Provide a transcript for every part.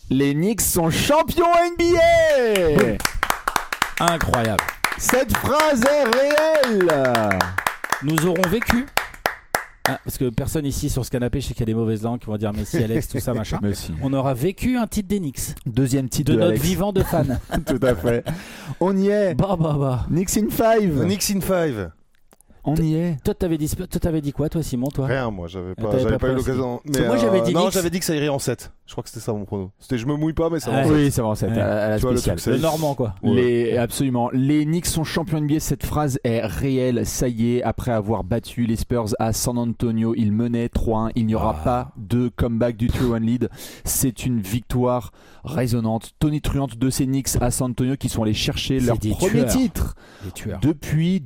Les Knicks sont champions NBA. Incroyable. Cette phrase est réelle. Nous aurons vécu. Parce que personne ici sur ce canapé, je sais qu'il y a des mauvaises langues qui vont dire Messi, Alex, tout ça, machin. Messi. On aura vécu un titre des Knicks. Deuxième titre de notre Alex. vivant de fan. Tout à fait. On y est. Bah. Knicks in 5. Knicks in 5. On y est. Toi, t'avais dit quoi, toi, Simon, toi? Rien, moi, j'avais t'avais pas eu pas l'occasion. Mais moi, j'avais dit non, Knicks. j'avais dit que ça irait en 7. Je crois que c'était ça mon prono. C'était je me mouille pas, mais ça va en Ouais. 7. Oui, ça va en 7 Ouais. à la Tu vois, le spéciale. truc, Le Normand, quoi. Absolument. Les Knicks sont champions NBA. Cette phrase est réelle. Ça y est, après avoir battu les Spurs à San Antonio, ils menaient 3-1. Il n'y aura pas de comeback du 3-1 lead. C'est une victoire résonnante, tonitruante de ces Knicks à San Antonio qui sont allés chercher C'est leur des premier tueurs. titre Des tueurs. depuis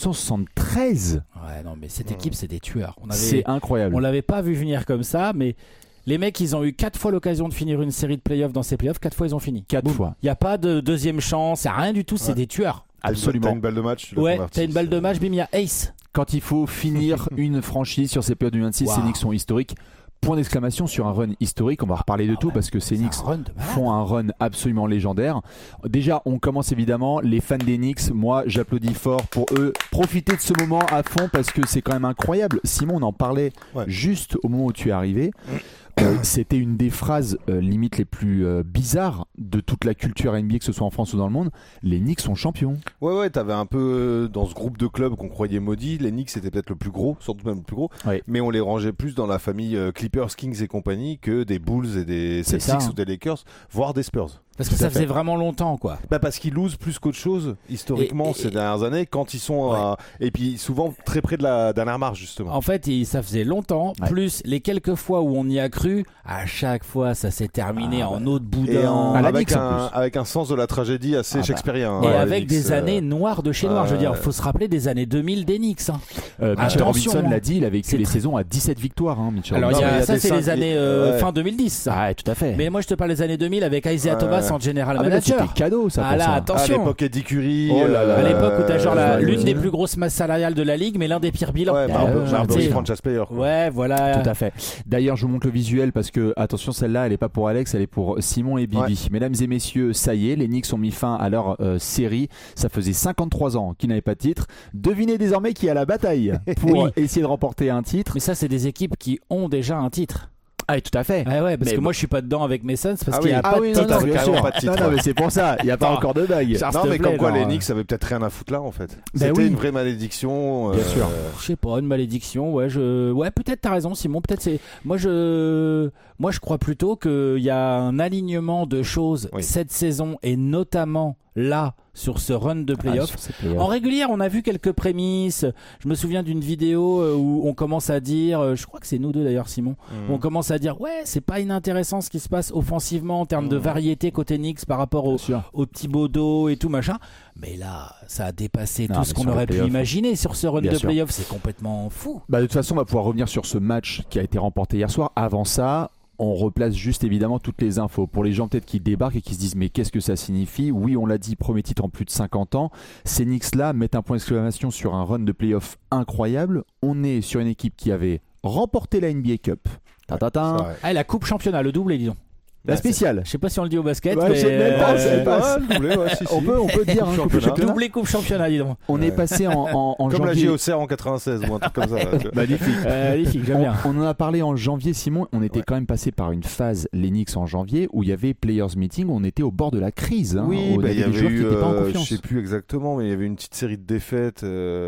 1973. Ouais, non, mais cette équipe, c'est des tueurs. C'est incroyable. On l'avait pas vu venir comme ça, mais les mecs, ils ont eu 4 fois l'occasion de finir une série de playoffs dans ces playoffs. 4 fois, ils ont fini. 4 fois. Il n'y a pas de deuxième chance, il n'y a rien du tout, c'est des tueurs. Absolument. T'as une balle de match, tu l'as Ouais, converti. t'as une balle de match, bim, il y a ace. Quand il faut finir une franchise sur ces périodes du 26, Wow. ces Knicks sont historiques. Point d'exclamation sur un run historique. On va reparler de tout parce que ces C'est un Knicks run de malade. font un run absolument légendaire. Déjà, on commence évidemment. Les fans des Knicks, moi, j'applaudis fort pour eux. Profitez de ce moment à fond parce que c'est quand même incroyable. Simon, on en parlait juste au moment où tu es arrivé. C'était une des phrases limite les plus bizarres de toute la culture NBA, que ce soit en France ou dans le monde. Les Knicks sont champions. Ouais, t'avais un peu dans ce groupe de clubs qu'on croyait maudits. Les Knicks c'était peut-être le plus gros, surtout même le plus gros. Ouais. Mais on les rangeait plus dans la famille Clippers, Kings et compagnie que des Bulls et des C'est Celtics ça, hein. ou des Lakers, voire des Spurs. Parce que Tout à ça fait. faisait vraiment longtemps, quoi. Parce qu'ils losent plus qu'autre chose historiquement Et ces dernières années quand ils sont et puis souvent très près de la dernière marche justement. En fait, ça faisait longtemps, plus les quelques fois où on y a cru, à chaque fois, ça s'est terminé en eau de Et boudin. à la avec, Knicks, en plus. avec un sens de la tragédie assez shakespearien. Et hein, avec les des Knicks, années noires de chez noir. Je veux dire, il faut se rappeler des années 2000 des Knicks. Hein. Mitchell Attention, Robinson hein. l'a dit, il a vécu C'est les très- saisons à 17 victoires. Mitchell Alors, Robinson. mais il y a ça, des c'est les cinq- années ouais. fin 2010, ça. Ah, tout à fait. Mais moi, je te parle des années 2000 avec Isaiah Thomas en general Ah, mais là, manager. c'était cadeau, ça. Ah pour là, ça. à attention. l'époque Eddie Curry, Oh là là. À l'époque où t'as genre l'une ouais. des plus grosses masses salariales de la ligue, mais l'un des pires bilans. ouais, ouais, Marbury ouais. franchise player. quoi. Ouais, voilà. Tout à fait. D'ailleurs, je vous montre le visuel parce que, attention, celle-là, elle n'est pas pour Alex, elle est pour Simon et Bibi. Ouais. Mesdames et messieurs, ça y est, les Knicks ont mis fin à leur série. Ça faisait 53 ans qu'ils n'avaient pas de titre. Devinez désormais qui est à la bataille pour Oui. essayer de remporter un titre. Mais ça, c'est des équipes qui ont déjà un titre. Ah, tout à fait. Ouais, parce Mais que bon. moi, je suis pas dedans avec mes Suns parce Ah qu'il n'y a oui. pas Ah de oui, titre. non, non, T'as bien carrément sûr. pas de titre, Non, ouais. mais c'est pour ça. Il n'y a pas encore de bague. Charles, Non s'il te mais plaît, comme quoi genre, les Knicks avaient peut-être rien à foutre là en fait. Ben C'était oui. une vraie malédiction. Bien sûr. Je sais pas, une malédiction. Ouais, peut-être t'as raison, Simon. Peut-être c'est. Moi, je crois plutôt qu'il y a un alignement de choses cette saison et notamment là sur ce run de playoff. En régulière, on a vu quelques prémices. Je me souviens d'une vidéo où on commence à dire, je crois que c'est nous deux d'ailleurs, Simon, où on commence à dire, ouais, c'est pas inintéressant ce qui se passe offensivement en termes de variété côté Knicks par rapport au Thibodeau et tout machin. Mais là, ça a dépassé tout ce qu'on aurait pu imaginer sur ce run Bien de sûr. playoff. C'est complètement fou. Bah, de toute façon, on va pouvoir revenir sur ce match qui a été remporté hier soir. Avant ça, on replace juste évidemment toutes les infos. Pour les gens peut-être qui débarquent et qui se disent mais qu'est-ce que ça signifie ? Oui, on l'a dit, premier titre en plus de 50 ans. Ces Knicks-là mettent un point d'exclamation sur un run de playoff incroyable. On est sur une équipe qui avait remporté la NBA Cup. Ta-ta-ta. C'est vrai. Ah, la coupe championnat, le doublé, disons. La spéciale. Je sais pas si on le dit au basket, Ouais, mais je sais même pas, c'est pas- Ouais, le doublé, ouais, si, si. On peut dire hein, coupe de championnat. doublé coupe championnat, dis donc. On est passé en Comme la janvier. JOCR en 96 ou un truc comme ça. là, tu vois. Magnifique. Magnifique, j'aime bien. On en a parlé en janvier, Simon. On était quand même passé par une phase, les Knicks en janvier, où il y avait Players Meeting, où on était au bord de la crise. Hein, Oui, où il y des avait joueurs qui eu, n'étaient pas en je confiance. sais plus exactement, mais il y avait une petite série de défaites.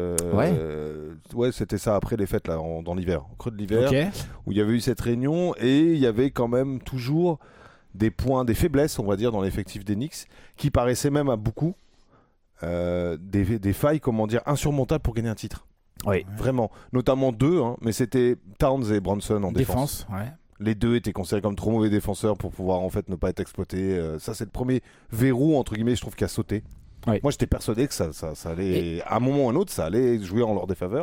Ouais, c'était ça après les fêtes là, dans l'hiver, au creux de l'hiver, Ok. où il y avait eu cette réunion et il y avait quand même toujours des points, des faiblesses, on va dire, dans l'effectif des Knicks, qui paraissaient même à beaucoup des failles, comment dire, insurmontables pour gagner un titre. Oui. Vraiment, notamment deux, hein, mais c'était Towns et Bronson en défense. Ouais. Les deux étaient considérés comme trop mauvais défenseurs pour pouvoir en fait ne pas être exploités. Ça, c'est le premier verrou entre guillemets, je trouve, qui a sauté. Ouais. Moi, j'étais persuadé que ça allait, à un moment ou à un autre, ça allait jouer en leur défaveur.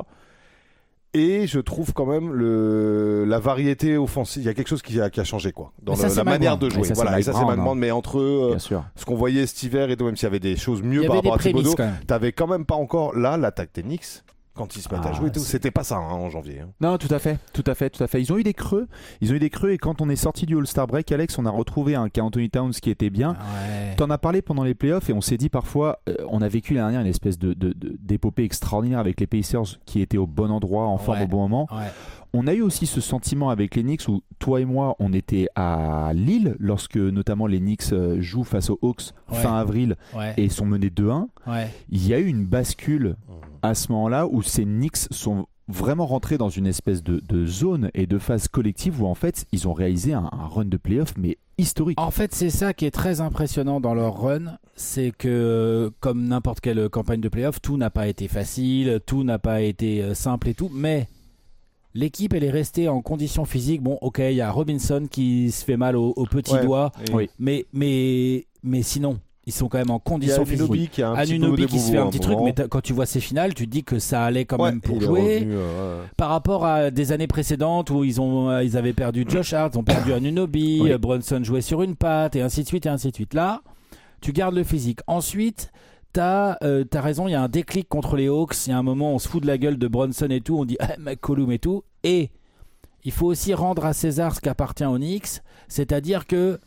Et je trouve quand même la variété offensive, il y a quelque chose qui a changé quoi, dans Mais ça, c'est la manière Mike de jouer. Brown. Voilà, et ça c'est Brown, McMahon, mais entre Bien sûr. ce qu'on voyait cet hiver et tout, même s'il y avait des choses Il mieux y par avait des rapport à Thibodeau, prémices quand même. t'avais quand même pas encore là l'attaque des Knicks. quand ils se mettent à jouer et tout. C'était pas ça en janvier. Non, tout à fait. Ils ont eu des creux. Et quand on est sorti du All-Star Break, Alex, on a retrouvé un Anthony Towns qui était bien. Ouais. T'en as parlé pendant les playoffs et on s'est dit parfois, on a vécu l'année dernière une espèce d'épopée extraordinaire avec les Pacers qui étaient au bon endroit, en forme au bon moment. Ouais. On a eu aussi ce sentiment avec les Knicks où toi et moi, on était à Lille lorsque notamment les Knicks jouent face aux Hawks fin avril et sont menés 2-1. Ouais. Il y a eu une bascule à ce moment-là où ces Knicks sont vraiment rentrés dans une espèce de zone et de phase collective où en fait ils ont réalisé un run de playoff mais historique. En fait, c'est ça qui est très impressionnant dans leur run, c'est que comme n'importe quelle campagne de playoff, tout n'a pas été facile, tout n'a pas été simple et tout, mais l'équipe, elle est restée en condition physique. Bon, ok, il y a Robinson qui se fait mal au petit doigt, mais sinon, ils sont quand même en condition physique. Anunoby qui se fait un petit truc, mais quand tu vois ces finales, tu te dis que ça allait quand même pour jouer. Revenu, par rapport à des années précédentes où ils avaient perdu Josh Hart, ils ont perdu Anunoby, Brunson jouait sur une patte, et ainsi de suite, et ainsi de suite. Là, tu gardes le physique. Ensuite, t'as raison, il y a un déclic contre les Hawks. Il y a un moment, on se fout de la gueule de Brunson et tout. On dit McCollum et tout. Et il faut aussi rendre à César ce qu'appartient aux Knicks. C'est-à-dire que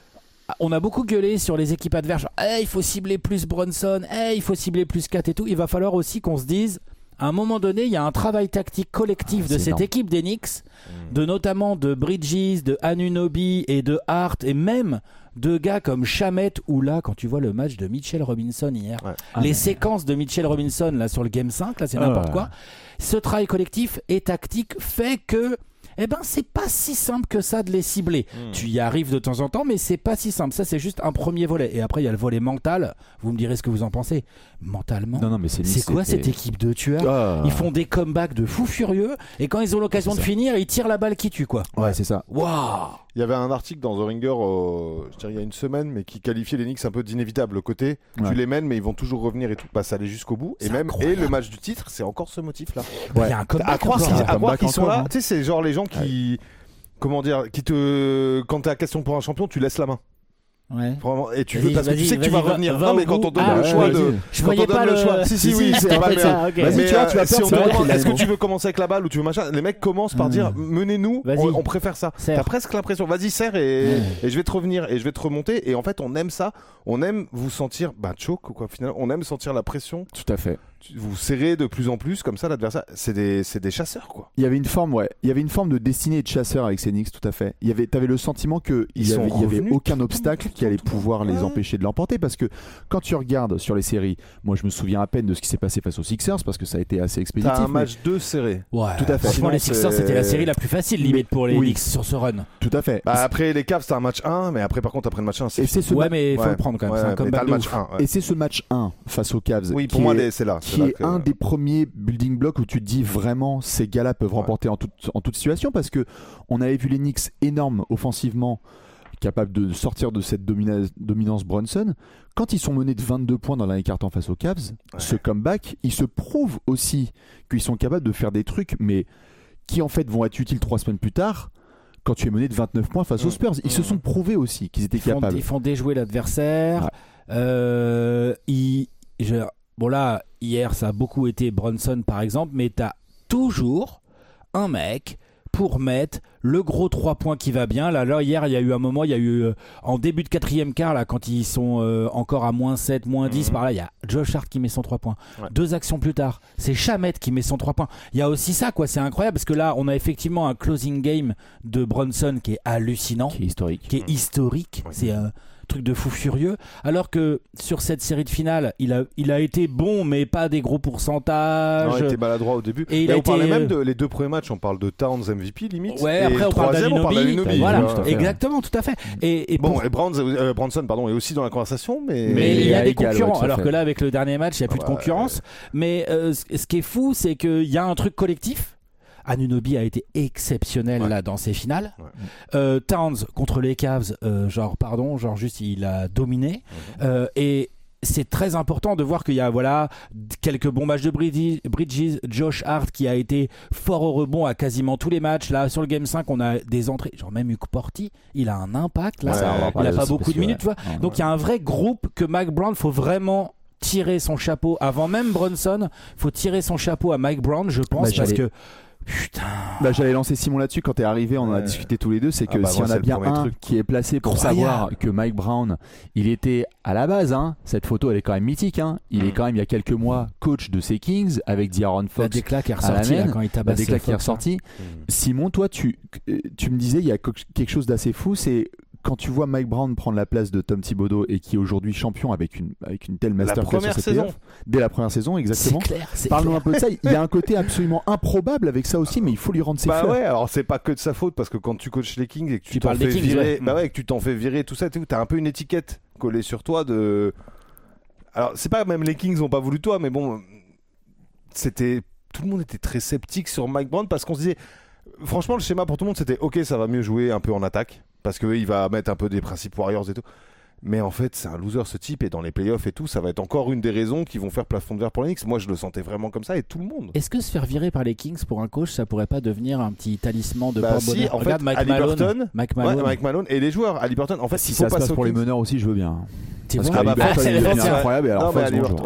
on a beaucoup gueulé sur les équipes adverses. Il faut cibler plus Brunson. Il faut cibler plus Kat et tout. Il va falloir aussi qu'on se dise, à un moment donné, il y a un travail tactique collectif de cette équipe des Knicks, notamment de Bridges, de Anunoby et de Hart, et même de gars comme Shamet, ou là, quand tu vois le match de Mitchell Robinson hier, les séquences de Mitchell Robinson là, sur le Game 5, là, c'est n'importe quoi. Ce travail collectif et tactique fait que c'est pas si simple que ça de les cibler. Tu y arrives de temps en temps, mais c'est pas si simple. Ça, c'est juste un premier volet. Et après, il y a le volet mental. Vous me direz ce que vous en pensez. Mentalement, non, mais c'est quoi cette équipe de tueurs Ils font des comebacks de fous furieux. Et quand ils ont l'occasion de finir, ils tirent la balle qui tue, quoi. Ouais, c'est ça. Waouh. Il y avait un article dans The Ringer, je dirais, il y a une semaine, mais qui qualifiait les Knicks un peu d'inévitable. Le côté, tu les mènes, mais ils vont toujours revenir et tout. Ça allait jusqu'au bout. Et le match du titre, c'est encore ce motif-là. Il y a un comeback. À croire qu'ils sont là. Tu sais, c'est genre les gens qui. Comment dire, quand t'as question pour un champion, tu laisses la main. Ouais. Vraiment, et tu veux parce que tu sais que tu vas revenir. Non, mais quand on donne le choix je voyais pas le choix. Si, c'est pas le ça. Okay. Vas-y, tu vois, si on te demande est-ce que tu veux commencer avec la balle ou tu veux machin, les mecs commencent par dire menez-nous, on préfère ça. T'as presque l'impression, vas-y, serre et je vais te revenir et je vais te remonter. Et en fait, on aime ça. On aime vous sentir choke ou quoi. Finalement, on aime sentir la pression. Tout à fait. Vous serrez de plus en plus comme ça l'adversaire. C'est des chasseurs, quoi. Il y avait une forme, de destinée et de chasseur avec ces Knicks, tout à fait. T'avais le sentiment qu'il y avait aucun obstacle qui allait pouvoir les empêcher de l'emporter, parce que quand tu regardes sur les séries, moi je me souviens à peine de ce qui s'est passé face aux Sixers parce que ça a été assez expéditif. T'as un match 2 serré. Ouais. Tout à fait. Franchement, les Sixers c'était la série la plus facile limite pour les Knicks sur ce run. Tout à fait. Après les Cavs, t'as un match 1, mais après par contre après le match 1, mais il faut le prendre quand même. C'est un comeback de ouf. Et c'est ce match 1 face aux Cavs. Oui, pour moi c'est là. Qui est un des premiers building blocks où tu te dis vraiment ces gars-là peuvent remporter en toute situation, parce que on avait vu les Knicks énormes offensivement, capables de sortir de cette dominance Brunson. Quand ils sont menés de 22 points dans l'année quart-temps face aux Cavs, ce comeback, ils se prouvent aussi qu'ils sont capables de faire des trucs, mais qui en fait vont être utiles 3 semaines plus tard. Quand tu es mené de 29 points face aux Spurs, ils se sont prouvés aussi qu'ils étaient capables. Ils font déjouer l'adversaire. Bon là, hier ça a beaucoup été Brunson par exemple, mais t'as toujours un mec pour mettre le gros 3 points qui va bien. Là, hier, il y a eu un moment, en début de 4e quart, là, quand ils sont encore à -7, -10, par là, il y a Josh Hart qui met son 3 points. 2 actions plus tard, c'est Shamet qui met son 3 points. Il y a aussi ça, quoi. C'est incroyable parce que là, on a effectivement un closing game de Brunson qui est hallucinant. Qui est historique. C'est un truc de fou furieux, alors que sur cette série de finale il a été bon mais pas des gros pourcentages. Non, il était maladroit au début et on parlait même de les 2 premiers matchs, on parle de Towns MVP limite, après on parle d'Anunoby, voilà, exactement, tout à fait. Et Brunson est aussi dans la conversation, mais il y a des concurrents, alors que là avec le dernier match il n'y a plus de concurrence, mais ce qui est fou c'est qu'il y a un truc collectif. Anunoby a été exceptionnel là dans ces finales. Towns contre les Cavs, juste il a dominé. Et c'est très important de voir qu'il y a quelques bons matchs de Bridges, Josh Hart qui a été fort au rebond à quasiment tous les matchs. Là sur le Game 5 on a des entrées, genre même Hugh Porty, il a un impact là, il a pas beaucoup de minutes, tu vois. Donc il y a un vrai groupe que Mac Brown faut vraiment tirer son chapeau, avant même Brunson, faut tirer son chapeau à Mike Brown, je pense, parce que putain. J'allais lancer Simon là-dessus quand t'es arrivé, on en a discuté tous les deux, c'est que s'il y en a bien un qui est placé pour savoir que Mike Brown, il était à la base, cette photo elle est quand même mythique, il est quand même il y a quelques mois coach de ces Kings avec De'Aaron Fox. La déclat qui est ressortie quand il tabasse. La déclat qui est ressortie. Simon, toi tu me disais il y a quelque chose d'assez fou, c'est quand tu vois Mike Brown prendre la place de Tom Thibodeau et qui est aujourd'hui champion avec une telle masterclass sur cette playoff, dès la première saison, exactement. Parle-nous un peu de ça. Il y a un côté absolument improbable avec ça aussi, mais il faut lui rendre ses fleurs. Ouais, alors c'est pas que de sa faute parce que quand tu coaches les Kings et que tu t'en fais virer, que tu t'en fais virer tout ça, t'as un peu une étiquette collée sur toi de. Alors c'est pas même les Kings ont pas voulu toi, mais bon, tout le monde était très sceptique sur Mike Brown parce qu'on se disait. Franchement, le schéma pour tout le monde, c'était ok, ça va mieux jouer un peu en attaque parce qu'il va mettre un peu des principes Warriors et tout. Mais en fait, c'est un loser ce type et dans les playoffs et tout, ça va être encore une des raisons qui vont faire plafond de verre pour les Knicks. Moi, je le sentais vraiment comme ça et tout le monde. Est-ce que se faire virer par les Kings pour un coach, ça pourrait pas devenir un petit talisman de si, en Regarde fait, Mike Malone et les joueurs. Haliburton, en fait, si ça se passe pour les meneurs aussi, je veux bien. Parce que incroyable et alors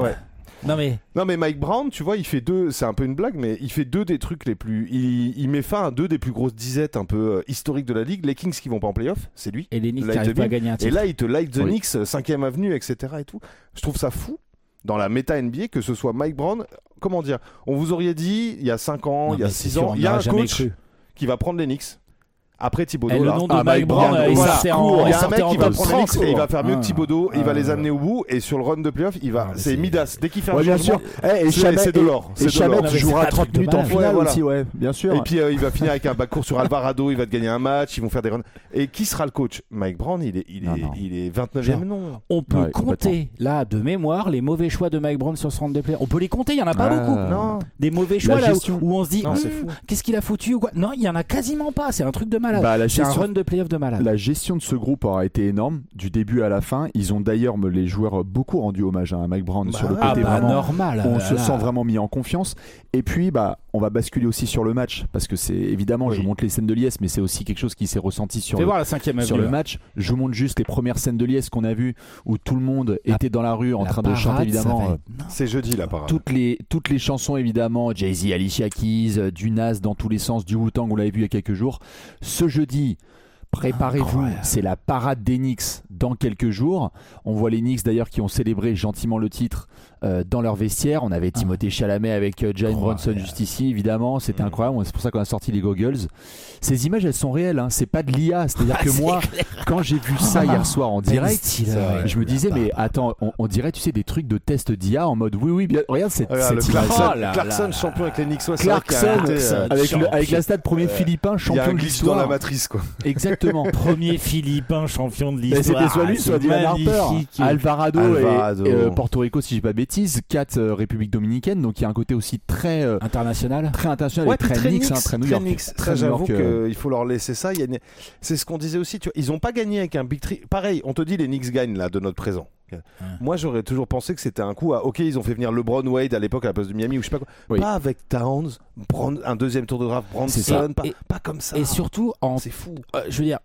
Non mais Mike Brown, tu vois, il fait c'est un peu une blague, mais il fait deux des trucs les plus. Il met fin à deux des plus grosses disettes un peu historiques de la ligue. Les Kings qui vont pas en playoff, c'est lui. Et les Knicks qui n'arrivent pas à gagner un titre. Et là, il te light the Knicks, 5ème avenue, etc. et tout. Je trouve ça fou dans la méta NBA que ce soit Mike Brown. Comment dire ? On vous aurait dit il y a 5 ans, il y a 6 ans, il y a un coach qui va prendre les Knicks. Après Thibodeau, le nom de Mike Brown, il sortait il y a un mec qui va prendre les Knicks et il va faire mieux que Thibodeau, il va les amener au bout et sur le run de playoff, c'est Midas. Dès qu'il fait un changement, c'est de l'or. Et Chamet qui jouera 30 minutes en finale aussi, bien sûr. Et puis il va finir avec un backcourt sur Alvarado, il va te gagner un match, ils vont faire des runs. Et qui sera le coach ? Mike Brown, il est 29e non. On peut compter là de mémoire les mauvais choix de Mike Brown sur ce round de playoff. On peut les compter, il y en a pas beaucoup. Non. Des mauvais choix là où on se dit qu'est-ce qu'il a foutu ou quoi ? Non, il y en a quasiment pas, c'est un truc de malade. C'est un run de playoff de malade. La gestion de ce groupe aura été énorme du début à la fin. Ils ont d'ailleurs, les joueurs, beaucoup rendu hommage à Mike Brown sur le côté vraiment normal. On se sent vraiment mis en confiance. Et puis, on va basculer aussi sur le match parce que c'est évidemment, je vous montre les scènes de liesse, mais c'est aussi quelque chose qui s'est ressenti sur le match. Je vous montre juste les premières scènes de liesse qu'on a vues où tout le monde était dans la rue en train de chanter évidemment. C'est jeudi la parade. Toutes les chansons évidemment, Jay-Z, Alicia Keys, du Nas dans tous les sens, du Wu-Tang, on l'avait vu il y a quelques jours. Ce jeudi. Préparez-vous, c'est la parade des Knicks dans quelques jours. On voit les Knicks d'ailleurs qui ont célébré gentiment le titre dans leur vestiaire. On avait Timothée Chalamet avec Jalen Brunson juste ici, évidemment. C'était incroyable. C'est pour ça qu'on a sorti les goggles. Ces images, elles sont réelles. C'est pas de l'IA. C'est-à-dire que moi, quand j'ai vu ça hier soir en direct, je me disais, mais attends, on dirait, tu sais, des trucs de test d'IA en mode oui, bien. Regarde cette image. Clarkson, champion avec les Knicks. Clarkson, avec la stade premier Philippin, champion de l'histoire. Dans la matrice, quoi. Exactement. Premier Philippin champion de l'histoire. C'était soit lui, soit Dylan Harper, Alvarado. Et Porto Rico, si je dis pas de bêtises, 4 République dominicaine, donc il y a un côté aussi très international et très Knicks, très New York. Très j'avoue qu'il faut leur laisser ça. C'est ce qu'on disait aussi. Tu vois, ils n'ont pas gagné avec un big three. Pareil, on te dit les Knicks gagnent là de notre présent. Moi j'aurais toujours pensé que c'était un coup à ils ont fait venir LeBron Wade à l'époque à la place de Miami ou je sais pas quoi, pas avec Towns, un deuxième tour de draft, Brunson, pas comme ça. Et surtout c'est fou. Je veux dire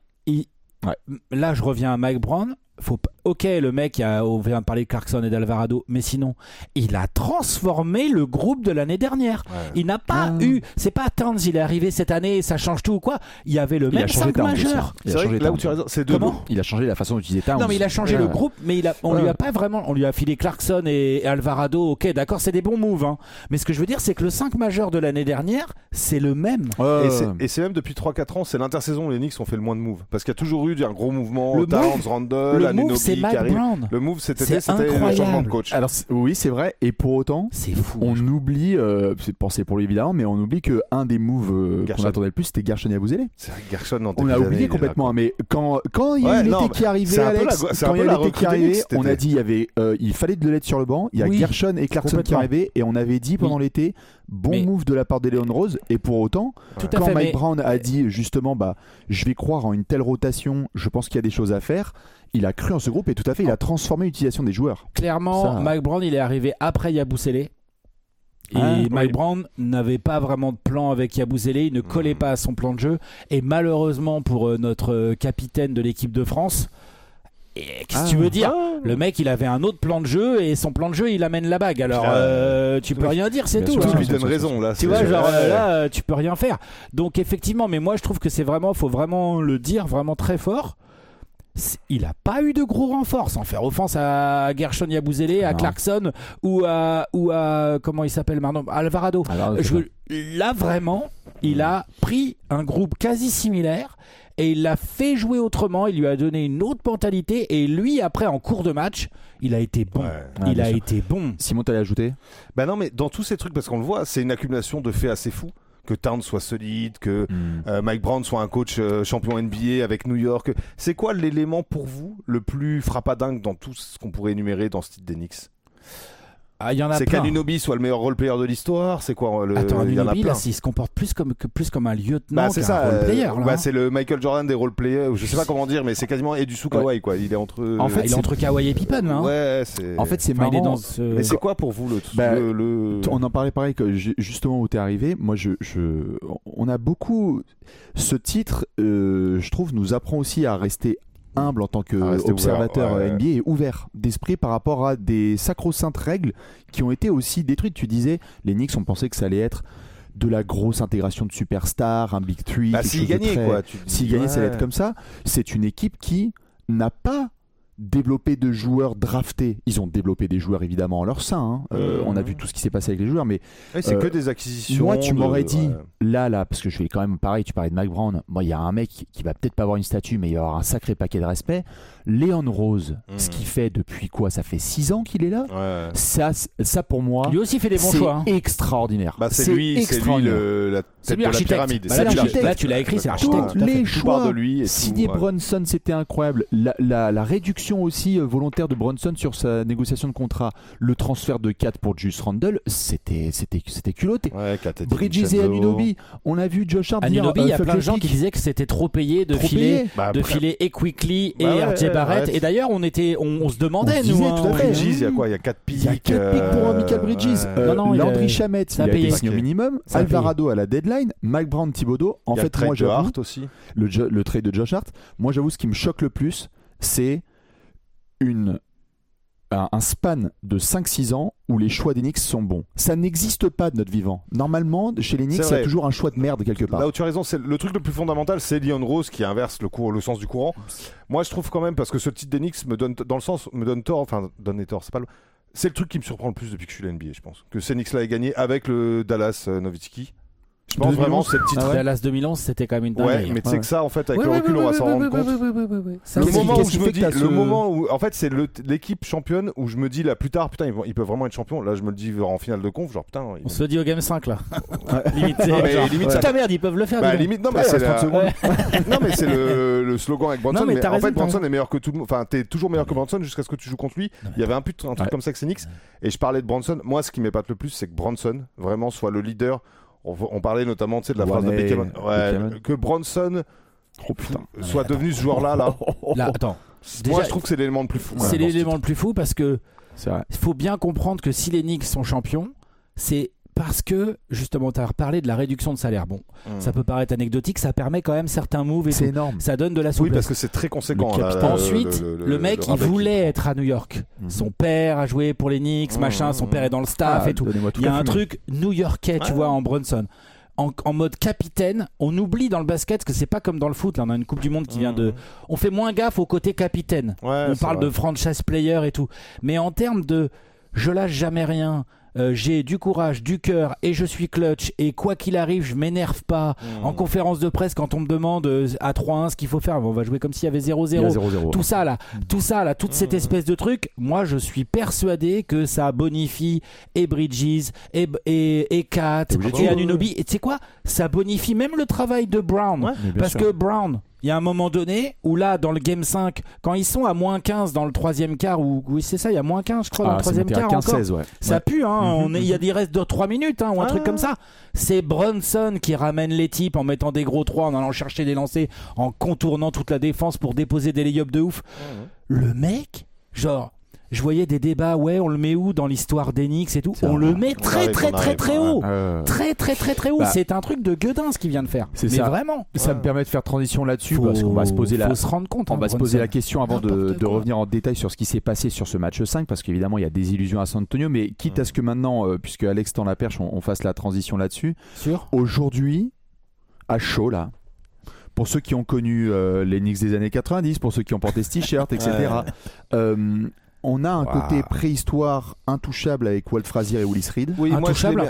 là je reviens à Mike Brown. Le mec on vient de parler de Clarkson et d'Alvarado, mais sinon il a transformé le groupe de l'année dernière. Il n'a pas eu, c'est pas Towns, il est arrivé cette année, ça change tout ou quoi. Il y avait le même 5 majeurs. C'est vrai que là où tu as raison, c'est deux mots. Il a changé la façon d'utiliser Towns. Non mais il a changé le groupe, mais on lui a pas vraiment, on lui a filé Clarkson et Alvarado. Ok, d'accord, c'est des bons moves. Mais ce que je veux dire, c'est que le 5 majeur de l'année dernière, c'est le même. Et c'est même depuis 3-4 ans, c'est l'intersaison où les Knicks ont fait le moins de moves parce qu'il y a toujours eu un gros mouvement. Towns, Randle, le move, c'est Mike Brown. Le move, c'était le changement de coach. Alors oui, c'est vrai. Et pour autant, c'est fou. On oublie, c'est pensé pour lui évidemment, mais on oublie que un des moves qu'on attendait le plus, c'était Gershon Yabusele. C'est vrai que Gershon, on a oublié complètement. Mais quand il y a eu l'été qui arrivait, Alex, quand il y a l'été qui arrivait, on a dit il fallait de l'aide sur le banc. Il y a Gershon et Clarkson qui arrivaient, et on avait dit pendant l'été. Move de la part d'Eleon Rose, et pour autant, quand Mike Brown a dit justement je vais croire en une telle rotation, je pense qu'il y a des choses à faire, il a cru en ce groupe et tout à fait il a transformé l'utilisation des joueurs. Clairement, Mike Brown il est arrivé après Yabusele. Et Mike Brown n'avait pas vraiment de plan avec Yabusele, il ne collait pas à son plan de jeu, et malheureusement pour notre capitaine de l'équipe de France, qu'est-ce que tu veux dire? Le mec, il avait un autre plan de jeu et son plan de jeu, il amène la bague. Alors, tu peux rien dire, c'est tout. Tu lui donnes raison là. Tu vois, genre là, tu peux rien faire. Donc effectivement, mais moi je trouve que faut vraiment le dire vraiment très fort. Il a pas eu de gros renforts, sans faire offense à Gershon Yabusele, à Clarkson ou à comment il s'appelle maintenant, Alvarado. Là vraiment, il a pris un groupe quasi similaire et il l'a fait jouer autrement. Il lui a donné une autre mentalité et lui après en cours de match, il a été bon. Il a été bon. Simon, t'allais ajouter? Bah non, mais dans tous ces trucs, parce qu'on le voit, c'est une accumulation de faits assez fous. Que Towns soit solide, que Mike Brown soit un coach champion NBA avec New York. C'est quoi l'élément pour vous le plus frappadingue dans tout ce qu'on pourrait énumérer dans ce titre d'Enix? Il y en a c'est plein. qu'Anunoby soit le meilleur role-player de l'histoire. C'est quoi Attends, il y en a Anunoby, plein. là, il se comporte plus comme un lieutenant c'est qu'un ça, role-player. c'est le Michael Jordan des role-players. Je sais pas comment dire, mais c'est quasiment Edu Kawhi, quoi. Il est entre. En fait, il est entre Kawhi et Pippen, là. Ouais, c'est. En fait, c'est marrant. Mais c'est quoi pour vous On en parlait pareil que justement où t'es arrivé. Moi, on a beaucoup. Ce titre, je trouve, nous apprend aussi à rester humble en tant qu'observateur NBA et ouvert d'esprit par rapport à des sacro-saintes règles qui ont été aussi détruites. Tu disais, les Knicks, on pensait que ça allait être de la grosse intégration de superstars, un Big Three. S'ils gagnaient, quoi. S'ils gagnaient, ça allait être comme ça. C'est une équipe qui n'a pas développer de joueurs draftés. Ils ont développé des joueurs évidemment en leur sein. On a vu tout ce qui s'est passé avec les joueurs, mais c'est que des acquisitions. Moi, tu m'aurais dit là, parce que je vais quand même pareil. Tu parlais de Mike Brown. Moi, il y a un mec qui va peut-être pas avoir une statue, mais il va avoir un sacré paquet de respect. Leon Rose, ce qu'il fait depuis quoi? Ça fait 6 ans qu'il est là. Ça pour moi. Lui aussi fait des bons choix. C'est extraordinaire. C'est lui la tête de la pyramide. Là, tu l'as écrit, c'est l'architecte. Les choix de lui. Signer Brunson, c'était incroyable. La réduction aussi volontaire de Brunson sur sa négociation de contrat, le transfert de 4 pour Julius Randle, c'était culotté. Bridges et Anunoby, on a vu Josh Hart dire Anunoby, il y a plein de gens qui disaient que c'était trop payé de filer et Quickly et RJ Barrett. Et d'ailleurs, on se demandait, nous. Bridges, il y a quoi? Il y a 4 pics. Il y a 4 pics pour Michael Bridges. Landry Shamet, il a été signé au minimum. Alvarado à la deadline. Mike Brown, Thibodeau. En fait, moi, j'avoue. Le trade de Josh Hart. Moi, j'avoue, ce qui me choque le plus, c'est un span de 5-6 ans où les choix des Knicks sont bons. Ça n'existe pas de notre vivant. Normalement, chez les Knicks, il y a toujours un choix de merde quelque part. Là où tu as raison, c'est le truc le plus fondamental, c'est Leon Rose qui inverse le sens du courant. Moi, je trouve quand même, parce que ce titre des Knicks me donne tort, c'est le truc qui me surprend le plus depuis que je suis à l'NBA, je pense. Que ces Knicks-là aient gagné avec le Dallas Nowitzki. Je pense vraiment c'est le titre. Dallas 2011, c'était quand même une dinguerie. Ouais, mais tu sais que ça, en fait, avec le recul, on va s'en rendre compte. Le moment où, en fait, c'est l'équipe championne où je me dis là plus tard, putain, ils peuvent vraiment être champions. Là, je me le dis en finale de conf, genre putain. On se le dit au Game 5 là. Limite, ta merde, ils peuvent le faire. Limite, non, mais c'est le slogan avec Brunson. Mais en fait, Brunson est meilleur que tout le monde. Enfin, t'es toujours meilleur que Brunson jusqu'à ce que tu joues contre lui. Il y avait un truc comme ça que c'est Knicks. Et je parlais de Brunson. Moi, ce qui m'épate le plus, c'est que Brunson vraiment soit le leader. On parlait notamment de la phrase de Beckham. Que Brunson soit devenu ce joueur-là. Là, attends. Moi, je trouve que c'est l'élément le plus fou. C'est l'élément le plus fou parce que il faut bien comprendre que si les Knicks sont champions, c'est parce que justement tu as reparlé de la réduction de salaire. Bon, ça peut paraître anecdotique, ça permet quand même certains moves et c'est énorme. Ça donne de la souplesse. Oui, parce que c'est très conséquent. Ensuite, le mec il voulait être à New York. Son père a joué pour les Knicks, machin, son père est dans le staff et tout. Il y a un truc new-yorkais, tu vois, en Brunson. En mode capitaine, on oublie dans le basket que c'est pas comme dans le foot. Là, on a une Coupe du Monde qui vient de. On fait moins gaffe au côté capitaine. On parle de franchise player et tout. Mais en termes de je lâche jamais rien, j'ai du courage, du cœur et je suis clutch et quoi qu'il arrive, je m'énerve pas. En conférence de presse, quand on me demande à 3-1 ce qu'il faut faire, on va jouer comme s'il y avait 0-0. Tout ça là, toute cette espèce de truc, moi je suis persuadé que ça bonifie et Bridges et Kat et Anunoby. Et tu sais quoi? Ça bonifie même le travail de Brown. Parce que Brown, il y a un moment donné où là dans le game 5 quand ils sont à moins 15 dans le troisième quart oui c'est ça, il y a moins 15 je crois dans le troisième quart 15, encore 16, ça pue il y a des restes de 3 minutes ou un truc comme ça. C'est Brunson qui ramène les types en mettant des gros 3 en allant chercher des lancers, en contournant toute la défense pour déposer des lay-ups de ouf. Le mec genre je voyais des débats, on le met où dans l'histoire d'Enix et tout. On le met très haut. Très haut. C'est un truc de gueudin ce qu'il vient de faire. C'est mais ça. Vraiment. Ça me permet de faire transition là-dessus parce qu'on va se poser faut se rendre compte. On va se poser la question avant de revenir en détail sur ce qui s'est passé sur ce match 5 parce qu'évidemment il y a des illusions à San Antonio, mais quitte à ce que maintenant, puisque Alex tend la perche, on fasse la transition là-dessus. Aujourd'hui, à chaud là. Pour ceux qui ont connu les Knicks des années 90, pour ceux qui ont porté ce t-shirt, etc. On a un côté préhistoire intouchable avec Walt Frazier et Willis Reed. Oui, intouchable.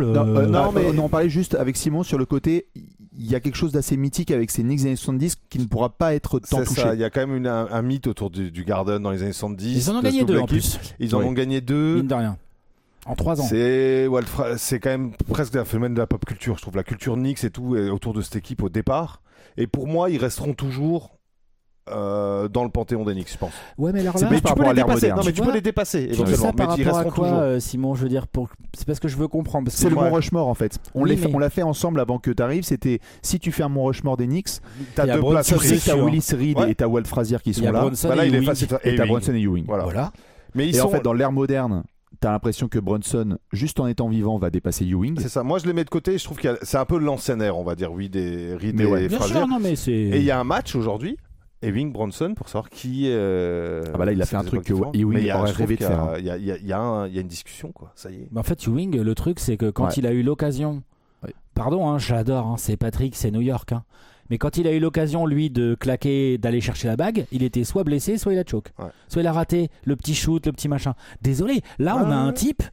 On parlait juste avec Simon sur le côté. Il y a quelque chose d'assez mythique avec ces Knicks des années 70 qui ne pourra pas être tant touché. Il y a quand même un mythe autour du Garden dans les années 70. Ils en ont gagné 2 en plus. Ils en ont gagné 2. Mine de rien. En 3 ans. C'est quand même presque un phénomène de la pop culture. Je trouve la culture Knicks et tout est autour de cette équipe au départ. Et pour moi, ils resteront toujours dans le panthéon des Knicks, je pense. Ouais, mais alors là, tu peux les dépasser. Non, mais tu peux les dépasser éventuellement. Ça par rapport à quoi, Simon, je veux dire, c'est parce que je veux comprendre. C'est le Mont Rushmore en fait. On l'a fait ensemble avant que tu arrives. C'était si tu fais un Mont Rushmore des Knicks, t'as 2 places. T'as Willis Reed et t'as Walt Frazier qui sont là. Et t'as Brunson et Ewing. Voilà. Mais en fait, dans l'ère moderne, t'as l'impression que Brunson, juste en étant vivant, va dépasser Ewing. C'est ça. Moi, je les mets de côté. Je trouve que c'est un peu l'ancienne ère, on va dire, Reed et Frazier. Et il y a un match aujourd'hui. Ewing, Brunson, pour savoir qui. Là, il a fait un truc que Ewing aurait rêvé de faire. Il y a une discussion, quoi. Ça y est. Mais en fait, Ewing, le truc, c'est que quand il a eu l'occasion. Pardon, je l'adore, c'est Patrick, c'est New York. Mais quand il a eu l'occasion, lui, de claquer, d'aller chercher la bague, il était soit blessé, soit il a choke. Soit il a raté le petit shoot, le petit machin. Désolé, là, on a un type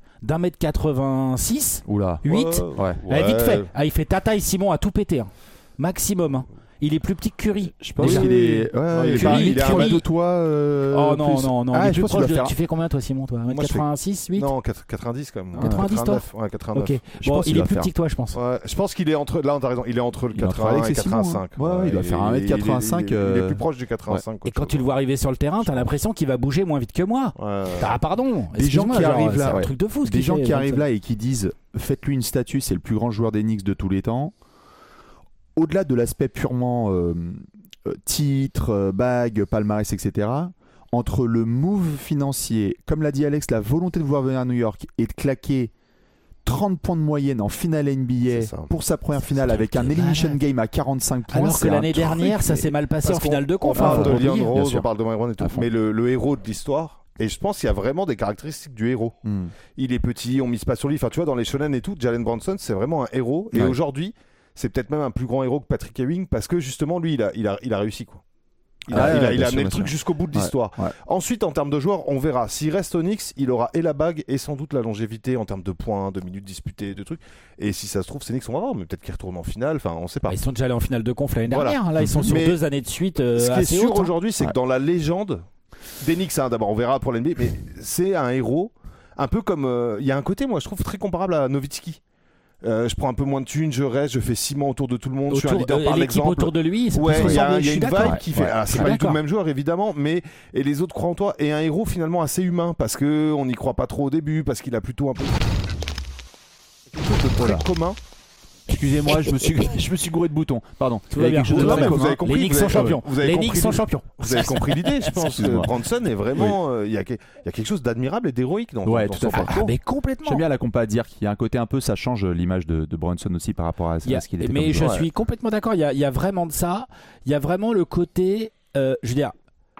d'1m86, 8, vite fait. Il fait ta taille, Simon, à tout péter. Maximum. Il est plus petit que Curry. Je pense qu'il est. Il est un mètre de toi. Oh non. Je pense que tu fais combien toi, Simon, toi 1m86, 8 Non, 90 quand même. 90 toi. Ouais, 89. Ok. Il est plus petit que toi, je pense. Ouais, je pense qu'il est entre. Là, t'as raison. Il est entre le 80 et 85. Il doit faire 1m85. Il est plus proche du 85. Et quand tu le vois arriver sur le terrain, t'as l'impression qu'il va bouger moins vite que moi. Pardon. Des gens qui arrivent là, c'est un truc de fou. Des gens qui arrivent là et qui disent faites-lui une statue, c'est le plus grand joueur des Knicks de tous les temps. Au-delà de l'aspect purement titre, bague, palmarès, etc., entre le move financier, comme l'a dit Alex, la volonté de vouloir venir à New York et de claquer 30 points de moyenne en finale NBA pour sa première finale avec un elimination game à 45 points. Alors que l'année dernière, ça s'est mal passé en finale de conf. On parle de Leon Rose, on parle de Mike Brown et tout, mais le héros de l'histoire. Et je pense qu'il y a vraiment des caractéristiques du héros. Il est petit, on mise pas sur lui. Enfin, tu vois, dans les shonen et tout, Jalen Brunson, c'est vraiment un héros. Et aujourd'hui, c'est peut-être même un plus grand héros que Patrick Ewing parce que justement lui il a réussi quoi. Il a amené le truc jusqu'au bout de l'histoire. Ensuite en termes de joueurs, on verra. S'il reste au Knicks, il aura et la bague et sans doute la longévité en termes de points, de minutes disputées, de trucs. Et si ça se trouve, c'est Knicks, on va voir. Mais peut-être qu'il retourne en finale. Enfin, on sait pas. Ils sont déjà allés en finale de conf l'année dernière. Là, ils sont sur 2 années de suite. Ce qui est sûr aujourd'hui, c'est que dans la légende des Knicks, d'abord on verra pour l'NBA, mais c'est un héros un peu comme il y a un côté, moi je trouve très comparable à Nowitzki. Je prends un peu moins de thunes, je reste, je fais ciment autour de tout le monde, je suis un leader par l'exemple. Autour de lui, il y a une vibe qui fait. C'est pas du tout le même joueur évidemment, mais et les autres croient en toi et un héros finalement assez humain parce que on n'y croit pas trop au début, parce qu'il a plutôt un peu quelque chose de très commun. Excusez-moi, je me suis gouré de boutons. Pardon. Tout va bien. Vous avez compris. Les Knicks sont champions. Les Knicks sont champions. Vous avez compris l'idée, je pense. Brunson est vraiment. Il y a quelque chose d'admirable et d'héroïque dans son parcours. Mais complètement. J'aime bien la compa à dire qu'il y a un côté un peu, ça change l'image de Brunson aussi par rapport à ce qu'il était. Mais je suis complètement d'accord. Il y a vraiment de ça. Il y a vraiment le côté. Je veux dire.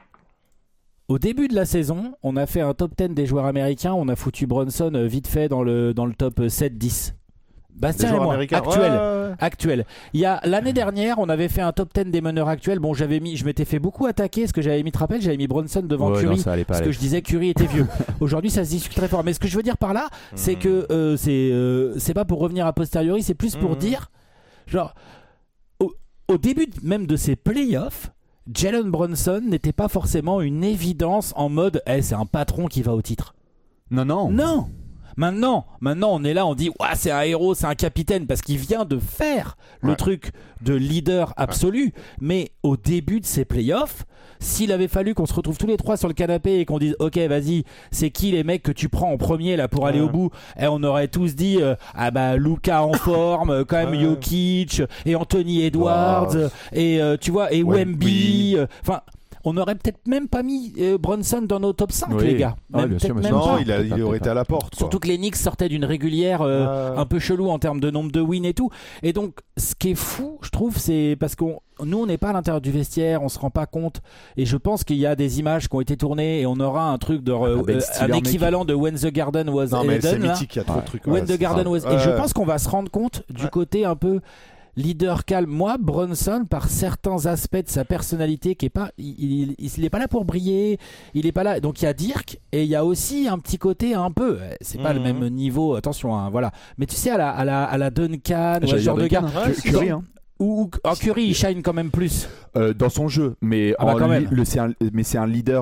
Au début de la saison, on a fait un top 10 des joueurs américains. On a foutu Brunson vite fait dans le top 7-10. Bastien et moi, actuel. Il y a l'année dernière, on avait fait un top 10 des meneurs actuels. Bon, je m'étais fait beaucoup attaquer. Ce que j'avais mis, j'avais mis Brunson devant Curry, parce que je disais Curry était vieux. Aujourd'hui, ça se discute très fort. Mais ce que je veux dire par là, c'est que c'est pas pour revenir a posteriori, c'est plus pour dire, genre, au début même de ces playoffs, Jalen Brunson n'était pas forcément une évidence en mode, c'est un patron qui va au titre. Non. Maintenant, on est là, on dit c'est un héros, c'est un capitaine parce qu'il vient de faire le truc de leader absolu. Mais au début de ces playoffs, s'il avait fallu qu'on se retrouve tous les trois sur le canapé et qu'on dise ok, vas-y, c'est qui les mecs que tu prends en premier là pour aller au bout, et on aurait tous dit Luka en forme, quand même Jokic et Anthony Edwards et tu vois et Wemby. Enfin. on n'aurait peut-être même pas mis Brunson dans nos top 5, Oui. les gars. Ah, Même bien sûr, peut-être bien même sûr. Non, pas. il aurait été à la porte. Quoi. Surtout que les Knicks sortaient d'une régulière un peu chelou en termes de nombre de wins et tout. Et donc, ce qui est fou, je trouve, c'est parce que nous, on n'est pas à l'intérieur du vestiaire, on se rend pas compte. Et je pense qu'il y a des images qui ont été tournées et on aura un truc de Ben Stiller, un équivalent de When the Garden Was Non, mais c'est Eden. là. mythique, il y a trop de trucs. When ouais, the Garden Was. ça. Et je pense qu'on va se rendre compte du côté un peu leader calme. Moi, Brunson, par certains aspects de sa personnalité, qui est pas, il est pas là pour briller. Il est pas là. Donc il y a Dirk et il y a aussi un petit côté un peu. C'est pas le même niveau. Attention, hein, voilà. Mais tu sais, à la Duncan, ce genre de gars. Curry, hein. Ou Curry, il shine quand même plus. Dans son jeu, mais quand même. c'est un leader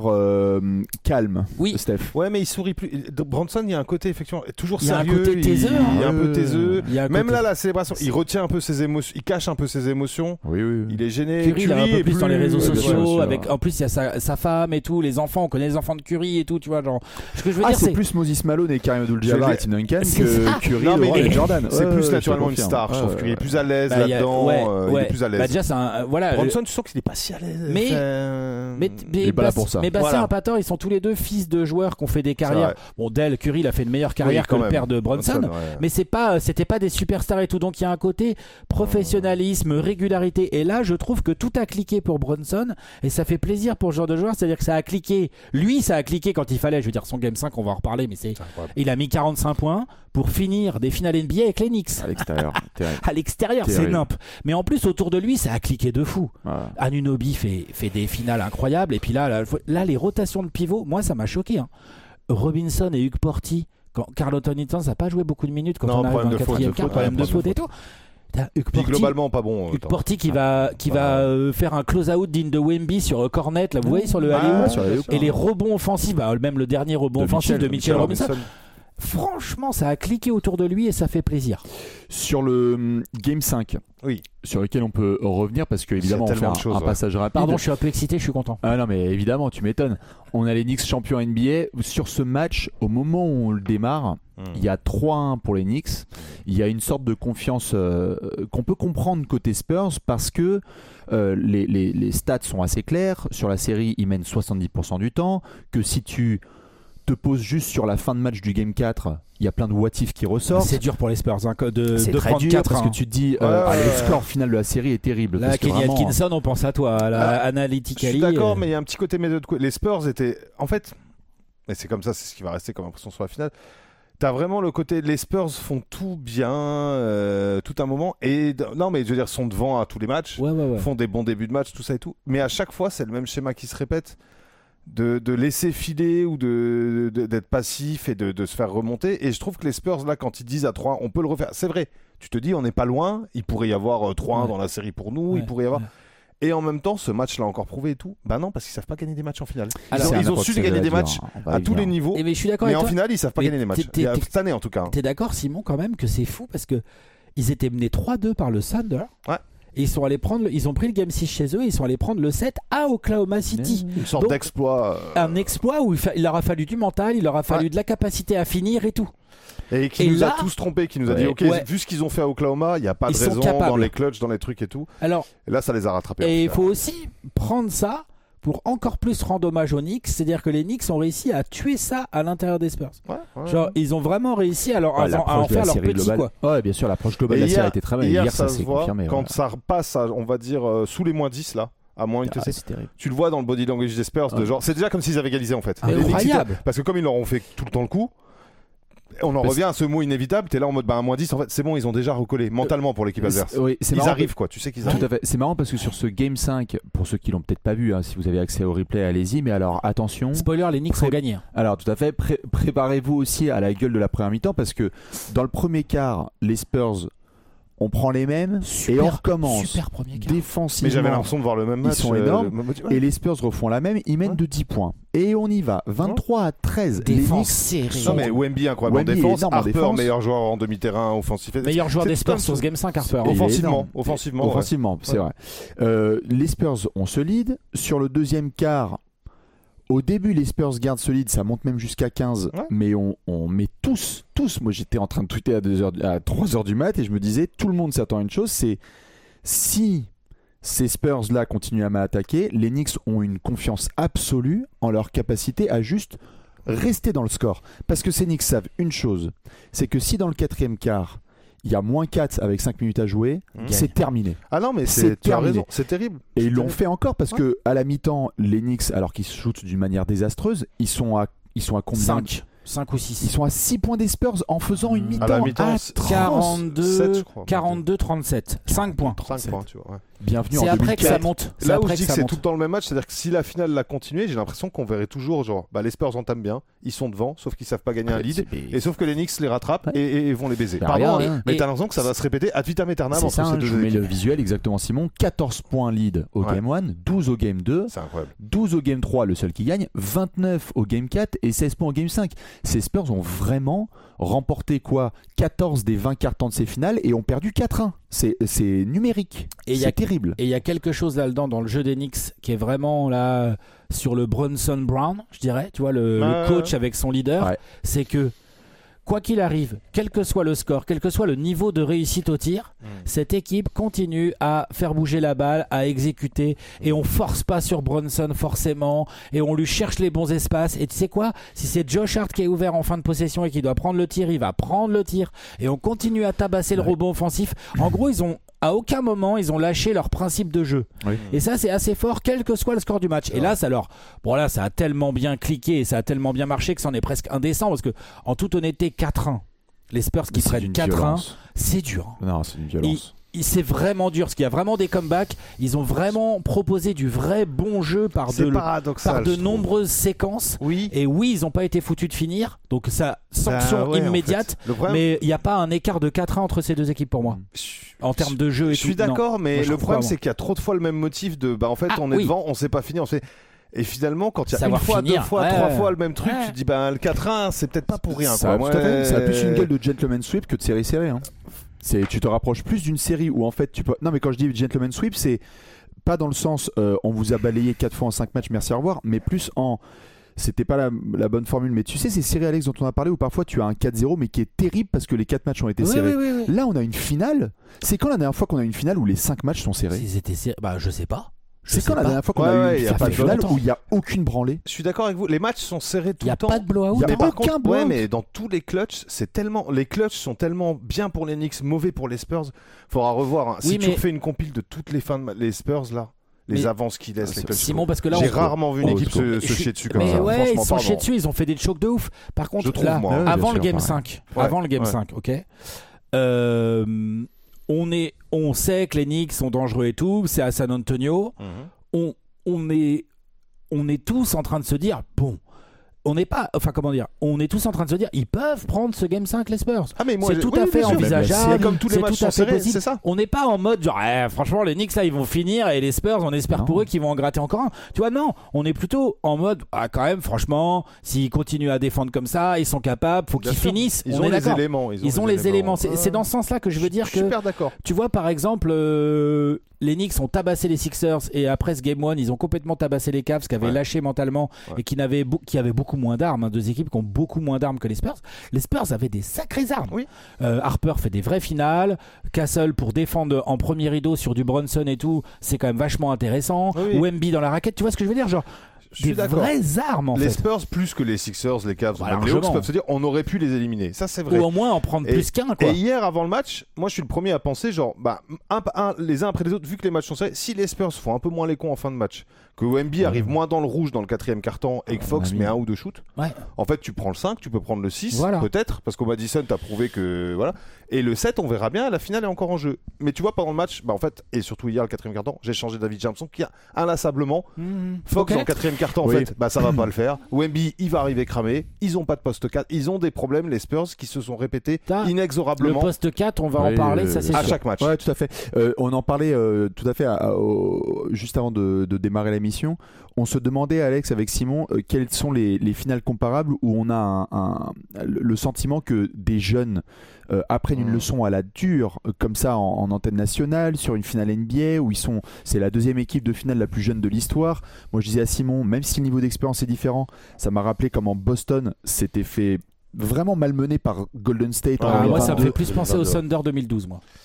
calme. Oui. Steph. Ouais, mais il sourit plus. Bronson, il y a un côté effectivement toujours Il y a un sérieux. côté taiseux, Il est un peu taiseux. Il y a un Même côté- là, la célébration, il retient un peu ses émotions, il cache un peu ses émotions. Oui. Il est gêné. Curry, il est un peu est plus dans les réseaux bien sûr, sociaux. bien sûr. Avec, en plus, il y a sa femme et tout, les enfants. On connaît les enfants de Curry et tout, tu vois. Genre, ce que je veux dire, c'est plus Moses Malone et Kareem Abdul-Jabbar Je- et Tim Duncan C'est que ça. Curry Non, mais et Jordan. C'est Ouais, plus je naturellement te une confirme. star. Je trouve qu'il est plus à l'aise Bah, il y a- là-dedans. Il ouais. est plus à l'aise. Bah, déjà, c'est un. Voilà. Bronson, tu sens qu'il est pas si à l'aise. Mais- Enfin, Il est pas là pour ça. Mais Basser Voilà. et Pator, ils sont tous les deux fils de joueurs qui ont fait des carrières. vrai. Bon, Dell, Curry, il a fait une meilleure carrière Oui, quand que le même. père de Brunson. ouais. Mais c'était pas des superstars et tout. Donc il y a un côté professionnalisme, régularité. Et là, je trouve que tout a cliqué pour Brunson et ça fait plaisir pour ce genre de joueur. C'est-à-dire que ça a cliqué. Lui, ça a cliqué quand il fallait. Je veux dire, son Game 5, on va en reparler, mais il a mis 45 points pour finir des finales NBA avec les Knicks. À l'extérieur. Terrible. À l'extérieur, c'est Terrible. nimp. Mais en plus, autour de lui, ça a cliqué de fou. Voilà. Anunoby fait des finales incroyables. Et puis là, les rotations de pivot, moi, ça m'a choqué. Hein. Robinson et Hugh Porty, quand Karl Anthony Towns n'a pas joué beaucoup de minutes quand Non, on arrive dans problème le de faute, quatrième de quart, faute, problème de ouais, faute et tout. T'as Hugh Puis Porty, globalement, pas bon. Hugh Porty qui va faire un close-out digne de Wemby sur Cornet, là, vous voyez, sur le Ah, alley-oop. sur les Et les rebonds offensifs, même le dernier rebond De offensif de Mitchell Robinson. Robinson. Franchement, ça a cliqué autour de lui et ça fait plaisir. Sur le Game 5, Oui. sur lequel on peut revenir parce qu'évidemment on Il y a fait tellement de choses, un ouais. passage rapide. Pardon, je suis un peu excité, je suis content. Ah non mais évidemment tu m'étonnes. On a les Knicks champions NBA. Sur ce match, au moment où on le démarre, il y a 3-1 pour les Knicks. Il y a une sorte de confiance qu'on peut comprendre côté Spurs parce que les stats sont assez clairs. Sur la série, ils mènent 70% du temps. Que si tu te poses juste sur la fin de match du Game 4, il y a plein de what if qui ressortent. C'est dur pour les Spurs hein, C'est de très prendre dur 4 parce que tu te dis le score final de la série est terrible. Là, parce que Kenny vraiment, Atkinson, on pense à toi, à la Je Analytically. suis d'accord, mais il y a un petit côté méthode. Les Spurs étaient. En fait, et c'est comme ça, c'est ce qui va rester comme impression sur la finale. T'as vraiment le côté. Les Spurs font tout bien, tout un moment. Et non, mais je veux dire, sont devant à tous les matchs, Ouais. font des bons débuts de match, tout ça et tout. Mais à chaque fois, c'est le même schéma qui se répète. De laisser filer ou d'être passif et de se faire remonter. Et je trouve que les Spurs, là, quand ils disent à 3-1, on peut le refaire. C'est vrai, tu te dis, on n'est pas loin. Il pourrait y avoir 3-1 dans la série pour nous. Il pourrait y avoir. Et en même temps, ce match l'a encore prouvé et tout. Bah non, parce qu'ils savent pas gagner des matchs en finale. Ils ont su gagner des matchs à tous les niveaux. Mais je suis d'accord Mais avec en toi. finale, ils savent pas Mais gagner des matchs. Cette année, en tout cas. T'es d'accord, Simon, quand même, que c'est fou parce que ils étaient menés 3-2 par le Thunder. Ouais. Et ils ont pris le Game 6 chez eux et ils sont allés prendre le 7 à Oklahoma City. Une sorte Donc, d'exploit. Un exploit où il leur a fallu du mental, il leur a fallu de la capacité à finir et tout. Et qui nous a tous trompés, qui nous a dit ok, vu ce qu'ils ont fait à Oklahoma, il n'y a pas de raison dans les clutches, dans les trucs et tout. Alors, et là, ça les a rattrapés. Et il faut aussi prendre ça pour encore plus rendre hommage aux Knicks, c'est-à-dire que les Knicks ont réussi à tuer ça à l'intérieur des Spurs. Genre, ils ont vraiment réussi à en faire leur petit quoi. Ouais, bien sûr, l'approche globale de la série a été très bonne. Hier, ça s'est confirmé. Quand ça repasse, on va dire, sous les moins 10 là. À moins une TC. Tu le vois dans le body language des Spurs, de genre, c'est déjà comme s'ils avaient égalisé en fait. Incroyable. Parce que comme ils leur ont fait tout le temps le coup, on en revient à ce mot inévitable. T'es là en mode un moins 10, en fait, c'est bon, ils ont déjà recollé mentalement pour l'équipe adverse. Oui, ils arrivent quoi, tu sais qu'ils arrivent. Tout à fait. C'est marrant parce que sur ce Game 5, pour ceux qui l'ont peut-être pas vu, si vous avez accès au replay, allez-y. Mais alors attention. Spoiler, les Knicks ont gagné. Alors tout à fait. Préparez-vous aussi à la gueule de la première mi-temps parce que dans le premier quart, les Spurs. On prend les mêmes et on recommence défensivement. Mais j'avais l'impression de voir le même match. Ils sont énormes. Et les Spurs refont la même. Ils mènent de 10 points. Et on y va. 23-13. Défense serrée. Non mais Wemby incroyable en défense. Harper meilleur joueur en demi-terrain offensif. Meilleur joueur des Spurs sur ce Game 5 Harper. Offensivement, c'est vrai. Les Spurs on se lead. Sur le deuxième quart. Au début, les Spurs gardent solide, ça monte même jusqu'à 15, mais on met tous. Moi, j'étais en train de tweeter à 3h du mat et je me disais, tout le monde s'attend à une chose, c'est si ces Spurs-là continuent à m'attaquer. Les Knicks ont une confiance absolue en leur capacité à juste rester dans le score. Parce que ces Knicks savent une chose, c'est que si dans le 4e quart, il y a -4 avec 5 minutes à jouer, c'est terminé. Ah non, mais tu as raison, c'est terrible. Et ils l'ont fait encore parce que à la mi-temps, les Knicks, alors qu'ils shootent d'une manière désastreuse, ils sont à combien 5 ou 6. Ils sont à 6 points des Spurs en faisant une mi-temps à 42-37. 5 points. 5 points, tu vois. Ouais. Bienvenue c'est en après 2004. que ça monte. Là où je dis que c'est tout le temps le même match, c'est-à-dire que si la finale l'a continué, j'ai l'impression qu'on verrait toujours genre les Spurs entament bien, ils sont devant, sauf qu'ils savent pas gagner un lead, et sauf que les Knicks les rattrapent et vont les baiser. Pardon, mais t'as l'impression que ça va se répéter ad vitam aeternam entre ces deux je mets équipes. le visuel exactement, Simon. 14 points lead au Game 1, 12 au Game 2, c'est incroyable. 12 au Game 3, le seul qui gagne, 29 au Game 4 et 16 points au Game 5. Ces Spurs ont vraiment remporté 14 des 20 cartons de ces finales et ont perdu 4-1. C'est numérique. C'est terrible. Et il y a quelque chose là-dedans dans le jeu des Knicks qui est vraiment là sur le Brunson Brown, je dirais, tu vois, le coach avec son leader. Ouais. C'est que quoi qu'il arrive, quel que soit le score, quel que soit le niveau de réussite au tir, cette équipe continue à faire bouger la balle, à exécuter, et on force pas sur Brunson forcément, et on lui cherche les bons espaces. Et tu sais quoi, si c'est Josh Hart qui est ouvert en fin de possession et qui doit prendre le tir, il va prendre le tir, et on continue à tabasser le rebond offensif. En gros, à aucun moment ils ont lâché leur principe de jeu. Oui. Et ça c'est assez fort quel que soit le score du match. Et là ça a tellement bien cliqué et ça a tellement bien marché que c'en est presque indécent parce que en toute honnêteté 4-1, les Spurs qui prennent 4-1, c'est dur. Non, c'est une violence. C'est vraiment dur parce qu'il y a vraiment des comebacks. Ils ont vraiment proposé du vrai bon jeu par de nombreuses séquences. Oui. Et oui, ils n'ont pas été foutus de finir. Donc ça, sanction immédiate. En fait. Mais il n'y a pas un écart de 4-1 entre ces deux équipes pour moi. En termes de jeu et tout. Je suis d'accord, mais le problème c'est qu'il y a trop de fois le même motif de en fait on est devant, on ne sait pas finir, on fait. Et finalement, quand il y a une fois, 2 fois, 3 fois le même truc, tu te dis le 4-1, c'est peut-être pas pour rien. Ça a plus une gueule de gentleman sweep que de série serrée. Hein. Tu te rapproches plus d'une série où en fait tu peux. Non, mais quand je dis gentleman sweep, c'est pas dans le sens on vous a balayé 4 fois en 5 matchs, merci, au revoir, mais plus en. C'était pas la bonne formule, mais tu sais, ces séries, Alex, dont on a parlé, où parfois tu as un 4-0, mais qui est terrible parce que les 4 matchs ont été serrés. Oui. Là, on a une finale. C'est quand la dernière fois qu'on a une finale où les 5 matchs sont serrés? Ils étaient serrés. Je sais pas. C'est quand la dernière fois qu'on a eu une finale où il n'y a aucune branlée? Je suis d'accord avec vous, les matchs sont serrés tout le temps. Il n'y a pas de blowout. Il n'y a aucun blowout. Mais dans tous les clutches, les clutches sont tellement bien pour les Knicks, mauvais pour les Spurs. Faudra revoir. Hein. Si tu refais une compile de toutes les fins de les Spurs là. Les avances qu'ils laissent, les clutches. Simon, parce que là, j'ai rarement vu une équipe se chier dessus comme ça. Ouais, ils sont chiés dessus, ils ont fait des chokes de ouf. Par contre, là, avant le Game 5, ok. On sait que les Knicks sont dangereux et tout, c'est à San Antonio. On est tous en train de se dire, bon, on n'est pas, on est tous en train de se dire, ils peuvent prendre ce Game 5 les Spurs. C'est tout à fait envisageable. C'est comme tous les matchs sont serrés, c'est ça. On n'est pas en mode genre, franchement les Knicks là ils vont finir et les Spurs on espère pour eux qu'ils vont en gratter encore un. Tu vois, non, on est plutôt en mode quand même franchement s'ils continuent à défendre comme ça, ils sont capables, faut qu'ils finissent. Ils ont les éléments. Ils ont les éléments. C'est dans ce sens-là que je veux dire que. Super d'accord. Tu vois par exemple. Les Knicks ont tabassé les Sixers et après ce Game 1 ils ont complètement tabassé les Cavs qui avaient lâché mentalement et qui avaient beaucoup moins d'armes, deux équipes qui ont beaucoup moins d'armes que les Spurs. Les Spurs avaient des sacrées armes. Harper fait des vraies finales, Castle pour défendre en premier rideau sur du Brunson et tout, c'est quand même vachement intéressant. Wemby dans la raquette, tu vois ce que je veux dire, genre des vraies armes en fait. Les Spurs plus que les Sixers, les Cavs, même les Hawks peuvent se dire on aurait pu les éliminer. Ça c'est vrai. Ou au moins en prendre plus qu'un quoi. Et hier avant le match, moi je suis le premier à penser genre les uns après les autres vu que les matchs sont serrés, si les Spurs font un peu moins les cons en fin de match, que Wemby arrive moins dans le rouge dans le 4e quart-temps et que Fox met 1 ou 2 shoots. En fait, tu prends le 5, tu peux prendre le 6 peut-être parce qu'au Madison t'as prouvé que voilà. Et le 7, on verra bien, la finale est encore en jeu. Mais tu vois pendant le match, en fait et surtout hier le 4e quart-temps, j'ai changé David Jameson qui a inlassablement Fox dans le 4e quart-temps en fait, ça va pas le faire. Wemby, il va arriver cramé. Ils ont pas de poste 4, ils ont des problèmes les Spurs qui se sont répétés inexorablement. Le poste 4, on va en parler, ça c'est à sûr. chaque match. Ouais, tout à fait. On en parlait tout à fait juste avant de démarrer la mission. On se demandait, Alex, avec Simon, quelles sont les finales comparables où on a le sentiment que des jeunes apprennent une leçon à la dure, comme ça en antenne nationale, sur une finale NBA où c'est la 2e équipe de finale la plus jeune de l'histoire. Moi, je disais à Simon, même si le niveau d'expérience est différent, ça m'a rappelé comment Boston s'était fait vraiment malmené par Golden State. Moi, ça me fait plus penser au Thunder 2012, moi.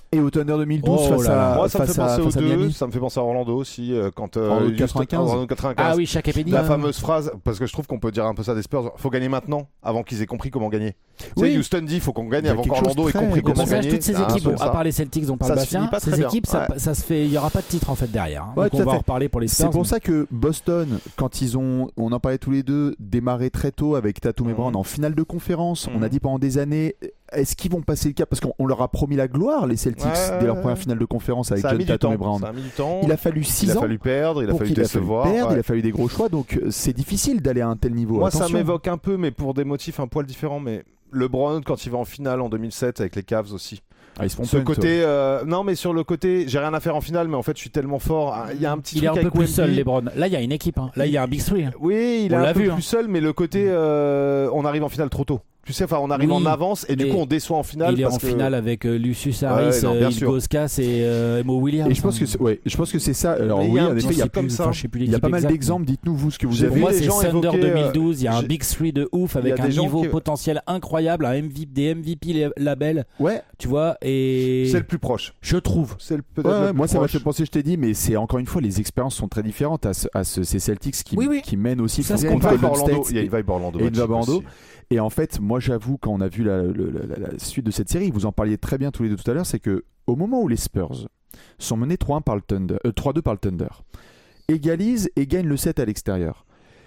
Et au Thunder 2012 face à moi, ça me fait penser aux deux. Miami. Ça me fait penser à Orlando aussi quand en juste 95. en 95. Ah oui, chaque Penny. La fameuse phrase, parce que je trouve qu'on peut dire un peu ça des Spurs, faut gagner maintenant avant qu'ils aient compris comment gagner. Oui. Tu sais, Houston dit faut qu'on gagne Il y a avant quelque qu'Orlando chose ait compris très- comment Passage, gagner. toutes ces C'est un équipes, peu bon, ça. à part les Celtics dont parle Ça se Bastien, finit pas très ces bien. équipes, ça se fait, il y aura pas de titre en fait derrière. Hein. Ouais, Donc tout on à va fait. en reparler pour les Spurs. C'est pour ça que Boston, quand on en parlait tous les deux, démarré très tôt avec Tatum et Brown en finale de conférence, on a dit pendant des années, est-ce qu'ils vont passer le cap? Parce qu'on leur a promis la gloire, les Celtics, dès leur première finale de conférence avec Ça a John mis du Tatum temps. et Brown. Ça a mis du temps. Il a fallu 6 Il a ans fallu perdre, il a pour fallu qu'il a fallu décevoir. perdre, ouais. il a fallu des gros choix, donc c'est difficile d'aller à un tel niveau. Moi, ça Attention. m'évoque un peu, mais pour des motifs un poil différents. Mais LeBron, quand il va en finale en 2007 avec les Cavs aussi. Ah, ils se font Ce punk, côté, non, mais sur le côté, j'ai rien à faire en finale, mais en fait, je suis tellement fort. Il y a un petit il est truc un peu avec plus Wemby. seul, LeBron. Là, il y a une équipe. Hein. Là, il y a un Big Three. Hein. Oui, il est On un l'a peu vu, plus seul, mais le côté, on arrive en finale trop tôt. Tu sais, enfin, on arrive Oui, en avance et du mais coup, on déçoit en finale. Il est parce en que... finale avec Lucius Harris, non, bien sûr. Ilgauskas et Mo Williams. Et je pense que c'est ça. Alors Mais il y oui, a en un effet, petit il y a truc comme ça. je sais plus il y a l'équipe pas mal exacte, d'exemples. Dites-nous vous ce que vous J'ai avez. Pour vu moi, les c'est gens Thunder évoquer, 2012. Il y a un j'ai- Big Three de ouf Il y avec a un des gens niveau qui- potentiel incroyable, des MVP labels, Ouais. tu vois. Et C'est le plus proche. je trouve. C'est peut-être Ouais, le plus moi ça m'a proche. fait penser, je t'ai dit, mais c'est encore une fois, les expériences sont très différentes ces Celtics qui mènent aussi Ça se contre Il y a une vibe Golden Orlando. State Il y a une vibe Orlando. et une Magic vibe Orlando. aussi. Et en fait, moi j'avoue, quand on a vu la suite de cette série, vous en parliez très bien tous les deux tout à l'heure, c'est que au moment où les Spurs sont menés 3-1 par le Thunder, 3-2 par le Thunder, égalisent et gagnent le set à l'extérieur.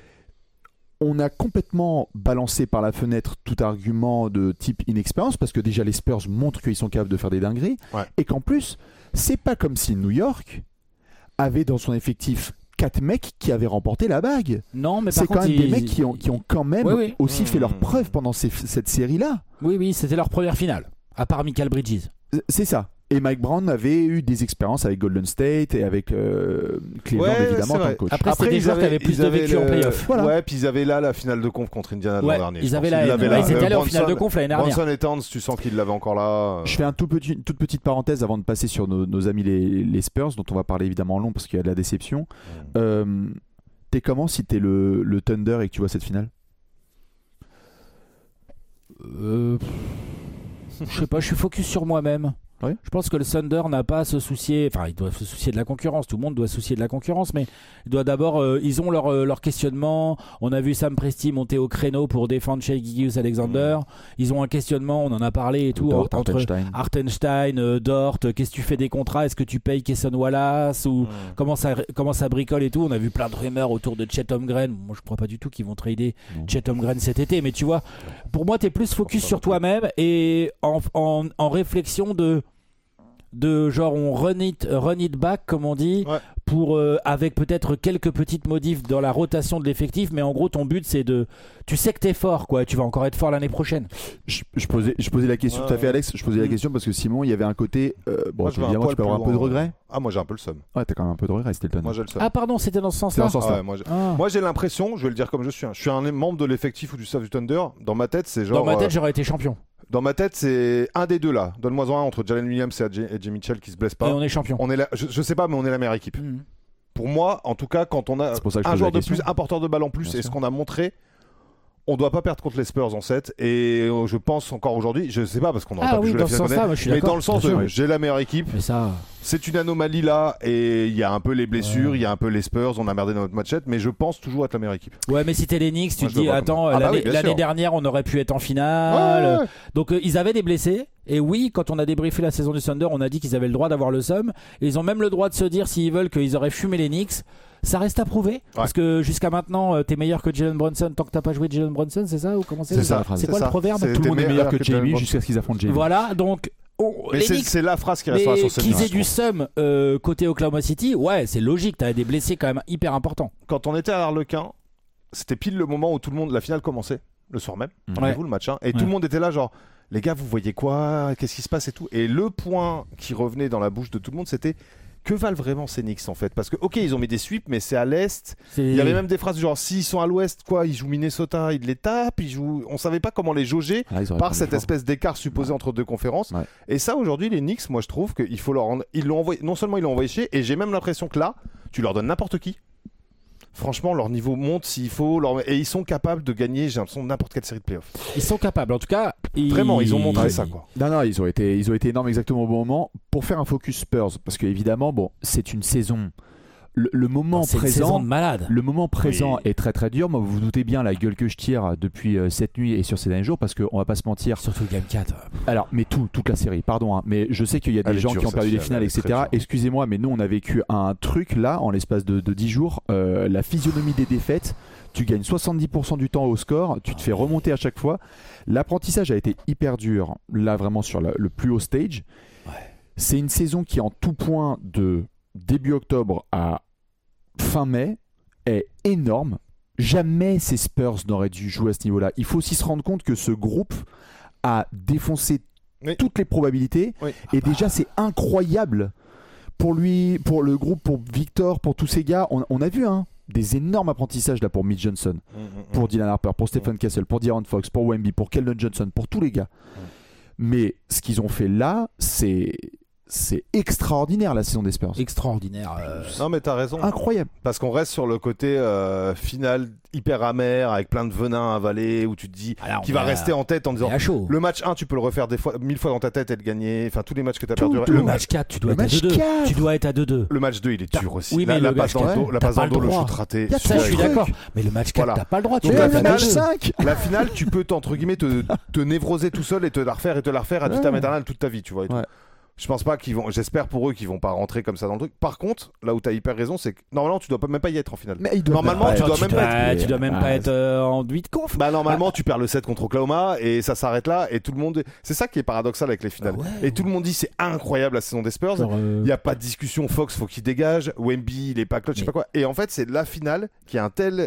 On a complètement balancé par la fenêtre tout argument de type inexpérience, parce que déjà les Spurs montrent qu'ils sont capables de faire des dingueries, et qu'en plus, c'est pas comme si New York avait dans son effectif 4 mecs qui avaient remporté la bague. Non, mais par C'est contre, quand même des mecs qui ont quand même Oui. aussi fait leurs preuves pendant cette série-là. Oui, c'était leur première finale, à part Michael Bridges. C'est ça. Et Mike Brown avait eu des expériences avec Golden State et avec Cleveland, Ouais, évidemment, c'est en tant vrai. que coach. Après, c'était des joueurs qui avaient plus de vécu en playoff. Voilà. Ouais, puis ils avaient là la finale de conf contre Indiana l'an Ouais, dernier. ils je avaient pense. la Ils haine. l'avaient Ouais, là. ils étaient allés en Bronson- finale de conf l'année dernière. Bronson et Towns, tu sens qu'ils l'avaient encore là. Je fais une toute petite parenthèse avant de passer sur nos amis les Spurs, dont on va parler évidemment en long parce qu'il y a de la déception. T'es comment si t'es le Thunder et que tu vois cette finale? Je sais pas, je suis focus sur moi-même. Ouais. Je pense que le Thunder n'a pas à se soucier, enfin ils doivent se soucier de la concurrence, tout le monde doit se soucier de la concurrence, mais il doit d'abord, ils ont leur questionnement. On a vu Sam Presti monter au créneau pour défendre Shai Gilgeous-Alexander. Ils ont un questionnement, on en a parlé et tout, Dort, entre Hartenstein. Dort, qu'est-ce que tu fais des contrats, est-ce que tu payes Cason Wallace ou comment ça bricole et tout. On a vu plein de rumeurs autour de Chet Holmgren. Moi je crois pas du tout qu'ils vont trader Chet Holmgren cet été, mais tu vois, pour moi t'es plus focus sur toi-même et en réflexion de genre on run it back comme on dit, pour avec peut-être quelques petites modifs dans la rotation de l'effectif, mais en gros ton but c'est tu sais que t'es fort quoi, tu vas encore être fort l'année prochaine. Je posais la question tout à fait, Alex. Je posais la question parce que Simon, il y avait un côté bon, évidemment tu peux avoir un peu de regret. Ah, moi j'ai un peu le seum. Ouais, t'as quand même un peu de regret, c'était le Thunder. Moi j'ai le seum. Ah pardon, c'était dans ce sens-là. Moi j'ai l'impression, je vais le dire comme je suis un membre de l'effectif ou du staff du Thunder. Dans ma tête, c'est genre. Dans ma tête, j'aurais été champion. Dans ma tête, c'est un des deux là. Donne-moi un entre Jalen Williams et Jay Mitchell qui se blesse pas. Et on est champion. On est là, je sais pas, mais on est la meilleure équipe. Pour moi, en tout cas, quand on a un joueur de plus, un porteur de balle en plus, et ce qu'on a montré, on doit pas perdre contre les Spurs en 7. Et je pense encore aujourd'hui, je sais pas parce qu'on n'aura pas pu jouer la finale, mais dans le sens de j'ai la meilleure équipe. Mais ça... C'est une anomalie là, et il y a un peu les blessures, il y a un peu les Spurs, on a merdé dans notre match-up, mais je pense toujours être la meilleure équipe. Ouais, mais si t'es les Knicks, tu te dis, attends, oui, l'année dernière, on aurait pu être en finale. Ouais. Donc, ils avaient des blessés. Et oui, quand on a débriefé la saison du Thunder, on a dit qu'ils avaient le droit d'avoir le somme. Et ils ont même le droit de se dire, s'ils veulent, qu'ils auraient fumé les Knicks. Ça reste à prouver. Parce que jusqu'à maintenant, t'es meilleur que Jalen Brunson tant que t'as pas joué Jalen Brunson, c'est ça ou comment c'est ça. C'est quoi le proverbe? Tout le monde est meilleur que JB jusqu'à ce qu'ils affrontent JB. Voilà, donc. Mais c'est la phrase qui restera sur cette qu'ils aient du seum côté Oklahoma City, ouais, c'est logique. T'avais des blessés quand même hyper importants. Quand on était à Harlequin, c'était pile le moment où la finale commençait, le soir même. Rappelez-vous le match, et tout le monde était là, genre, les gars, vous voyez quoi? Qu'est-ce qui se passe et tout? Et le point qui revenait dans la bouche de tout le monde, c'était que valent vraiment ces Knicks en fait? Parce que, ok, ils ont mis des sweeps, mais c'est à l'est. Il y avait même des phrases du genre, s'ils sont à l'ouest, quoi, ils jouent Minnesota, ils les tapent, on savait pas comment les jauger par cette espèce d'écart supposé entre deux conférences. Et ça, aujourd'hui, les Knicks, moi je trouve qu'il faut leur rendre. Ils l'ont envoyé, non seulement ils l'ont envoyé chier, et j'ai même l'impression que là, tu leur donnes n'importe qui. franchement, leur niveau monte s'il faut. Et ils sont capables de gagner, j'ai l'impression, n'importe quelle série de playoffs. Ils sont capables, en tout cas. Vraiment, ils ont montré ça, quoi. Non, ils ont été énormes exactement au bon moment. Pour faire un focus Spurs, parce qu'évidemment, c'est une saison. Le moment présent, une saison de malade. Le moment présent est très très dur. Moi, vous vous doutez bien la gueule que je tire depuis cette nuit et sur ces derniers jours, parce qu'on va pas se mentir. Surtout le Game 4. Alors, mais toute la série, pardon. Mais je sais qu'il y a des gens qui ont perdu les finales, etc. Excusez-moi, mais nous, on a vécu un truc là, en l'espace de 10 jours. La physionomie des défaites. Tu gagnes 70% du temps au score, tu te fais remonter à chaque fois. L'apprentissage a été hyper dur, là vraiment sur le plus haut stage. Ouais. C'est une saison qui, en tout point de début octobre à fin mai, est énorme. Jamais ces Spurs n'auraient dû jouer à ce niveau-là. Il faut aussi se rendre compte que ce groupe a défoncé toutes les probabilités. Et déjà, c'est incroyable pour lui, pour le groupe, pour Victor, pour tous ces gars. On a vu des énormes apprentissages là pour Mitch Johnson, pour Dylan Harper, pour Stephen Castle, pour De'Aaron Fox, pour Wemby, pour Keldon Johnson, pour tous les gars. Mais ce qu'ils ont fait là, c'est extraordinaire, la saison des Spurs. Extraordinaire. Non, mais t'as raison. Incroyable. Parce qu'on reste sur le côté final hyper amer, avec plein de venin avalé, où tu te dis qu'il va rester en tête en disant le match 1, tu peux le refaire 1000 fois dans ta tête et le gagner. Enfin, tous les matchs que t'as perdu. Le match 4, tu dois être à 2-2. Tu dois être à 2-2. Le match 2, il est dur aussi. Oui, mais la passe dans le dos, le shoot raté. Ça, je suis d'accord. Mais le match 4, t'as pas le droit. Donc, le match 5. La finale, tu peux, entre guillemets, te névroser tout seul et te la refaire à vitam aeternam toute ta vie, tu vois. Je pense pas qu'ils vont. J'espère pour eux qu'ils vont pas rentrer comme ça dans le truc. Par contre, là où t'as hyper raison, c'est que normalement tu dois même pas y être en finale. Normalement, tu dois même pas être en 8 conf. Bah normalement, tu perds le 7 contre Oklahoma et ça s'arrête là. Et tout le monde. C'est ça qui est paradoxal avec les finales. Et tout le monde dit c'est incroyable la saison des Spurs. Il y a pas de discussion. Fox faut qu'il dégage. Wemby il est pas clutch, je sais pas quoi. Et en fait, c'est la finale qui a un tel.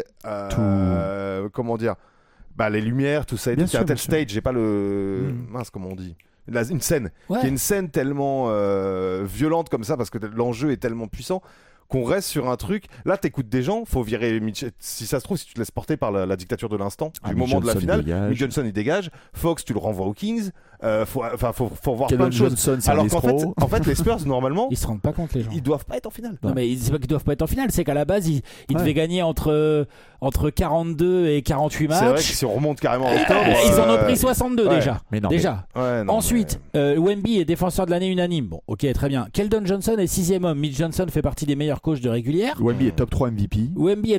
Comment dire. Les lumières, tout ça. Qui a un tel stage. J'ai pas le. Mince, comment on dit. Une scène qui est une scène tellement violente comme ça parce que l'enjeu est tellement puissant qu'on reste sur un truc. Là, t'écoutes des gens, faut virer Mitch. Si ça se trouve, si tu te laisses porter par la dictature de l'instant, du moment de la finale, Mitch Johnson il dégage. Fox, tu le renvoies aux Kings. Faut voir plein de choses. Johnson, alors qu'en fait, les Spurs normalement, ils se rendent pas compte, les gens. Ils doivent pas être en finale. Non, mais c'est pas qu'ils doivent pas être en finale, c'est qu'à la base ils devaient gagner entre 42 et 48 matchs. C'est vrai que si on remonte carrément en octobre, ils en ont pris 62 déjà. Mais non, déjà. Ensuite, Wemby est défenseur de l'année unanime. Bon, ok, très bien. Keldon Johnson est 6e homme. Mitch Johnson fait partie des meilleurs coachs de régulière. Wemby est top 3 MVP.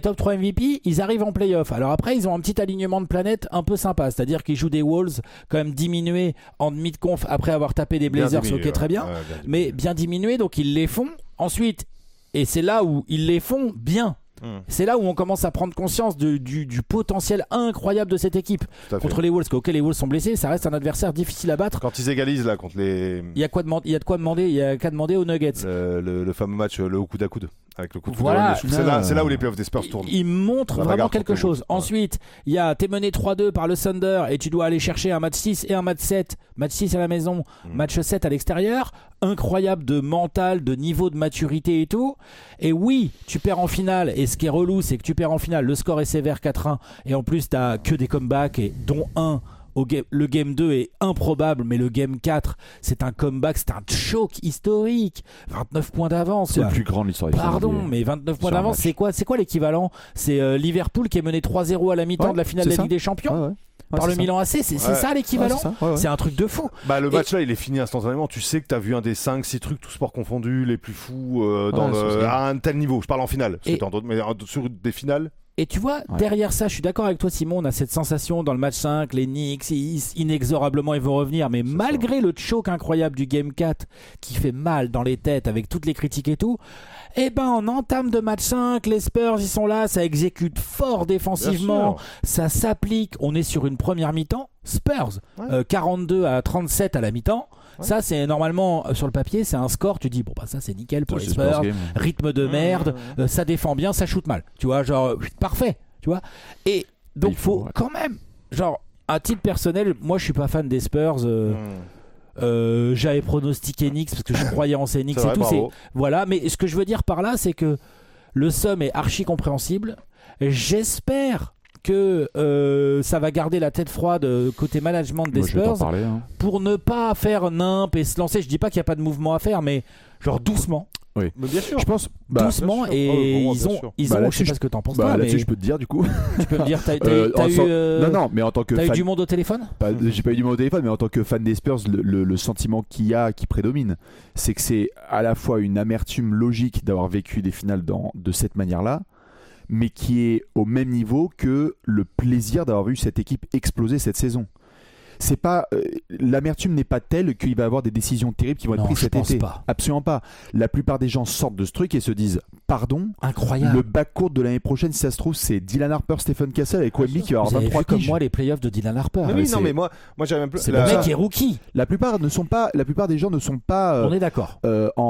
Ils arrivent en playoff. Alors après, ils ont un petit alignement de planètes un peu sympa, c'est-à-dire qu'ils jouent des Wolves quand même diminués en demi de conf après avoir tapé des Blazers, ok, très bien, mais bien diminués, donc ils les font. Ensuite, et c'est là où ils les font bien. C'est là où on commence à prendre conscience du potentiel incroyable de cette équipe contre les Wolves. Ok, les Wolves sont blessés, ça reste un adversaire difficile à battre. Quand ils égalisent là contre les. Il y a de quoi demander aux Nuggets. Le fameux match, le coude à coude. Avec le coup de voilà. C'est là où les playoffs des Spurs tournent. Il montre vraiment quelque chose. Ensuite, t'es mené 3-2 par le Thunder et tu dois aller chercher un match 6 et un match 7. Match 6 à la maison, match 7 à l'extérieur. Incroyable de mental, de niveau de maturité et tout. Et oui, tu perds en finale. Et ce qui est relou, c'est que tu perds en finale. Le score est sévère, 4-1. Et en plus, t'as que des comebacks, et dont un. Le game 2 est improbable, mais le game 4 c'est un comeback, c'est un choc historique. 29 points d'avance. C'est le plus grand de l'histoire. Pardon, mais 29 points d'avance, c'est quoi l'équivalent? C'est Liverpool qui est mené 3-0 à la mi-temps de la finale de la Ligue des Champions par le Milan AC. C'est ça l'équivalent. C'est un truc de fou. Le match là il est fini instantanément. Tu sais que t'as vu un des 5-6 trucs tous sports confondus les plus fous à un tel niveau. Je parle en finale, mais sur des finales. Et tu vois, derrière ça, je suis d'accord avec toi, Simon, on a cette sensation dans le match 5, les Knicks, inexorablement, ils vont revenir. Mais malgré le choc incroyable du Game 4, qui fait mal dans les têtes avec toutes les critiques et tout, en entame de match 5, les Spurs, ils sont là, ça exécute fort défensivement, ça s'applique. On est sur une première mi-temps, Spurs, 42-37 à la mi-temps. Ça, c'est normalement sur le papier, c'est un score. Tu dis ça c'est nickel pour les Spurs. Rythme de merde, ça défend bien, ça shoot mal. Tu vois, parfait. Tu vois. Et donc faut quand même, à titre personnel, moi je suis pas fan des Spurs. J'avais pronostiqué Knicks parce que je croyais en ces Knicks et tout. Voilà. Mais ce que je veux dire par là, c'est que le somme est archi compréhensible. J'espère que ça va garder la tête froide côté management des Spurs pour ne pas faire nimp et se lancer. Je dis pas qu'il n'y a pas de mouvement à faire, mais doucement. Oui. Mais bien sûr. Je pense doucement bien sûr. et Bien ils sûr. ont, je là-dessus, sais pas ce que t'en penses Bah, toi, là-dessus, mais je peux te dire du coup. tu peux me dire t'as eu Non, mais en tant que t'as eu fan, du monde au téléphone. j'ai pas eu du mot au téléphone, mais en tant que fan des Spurs, le sentiment qui prédomine, c'est que c'est à la fois une amertume logique d'avoir vécu des finales de cette manière-là, mais qui est au même niveau que le plaisir d'avoir vu cette équipe exploser cette saison. C'est pas l'amertume n'est pas telle qu'il va y avoir des décisions terribles qui vont être prises cet été. Pas. Absolument pas. La plupart des gens sortent de ce truc et se disent pardon. Incroyable. Le backcourt de l'année prochaine, si ça se trouve, c'est Dylan Harper, Stephen Castle et Wemby qui va avoir 23 comme piges. moi les playoffs de Dylan Harper. Mais oui, non, mais moi j'avais même plus. C'est le mec qui est rookie. La plupart des gens ne sont pas. On est d'accord.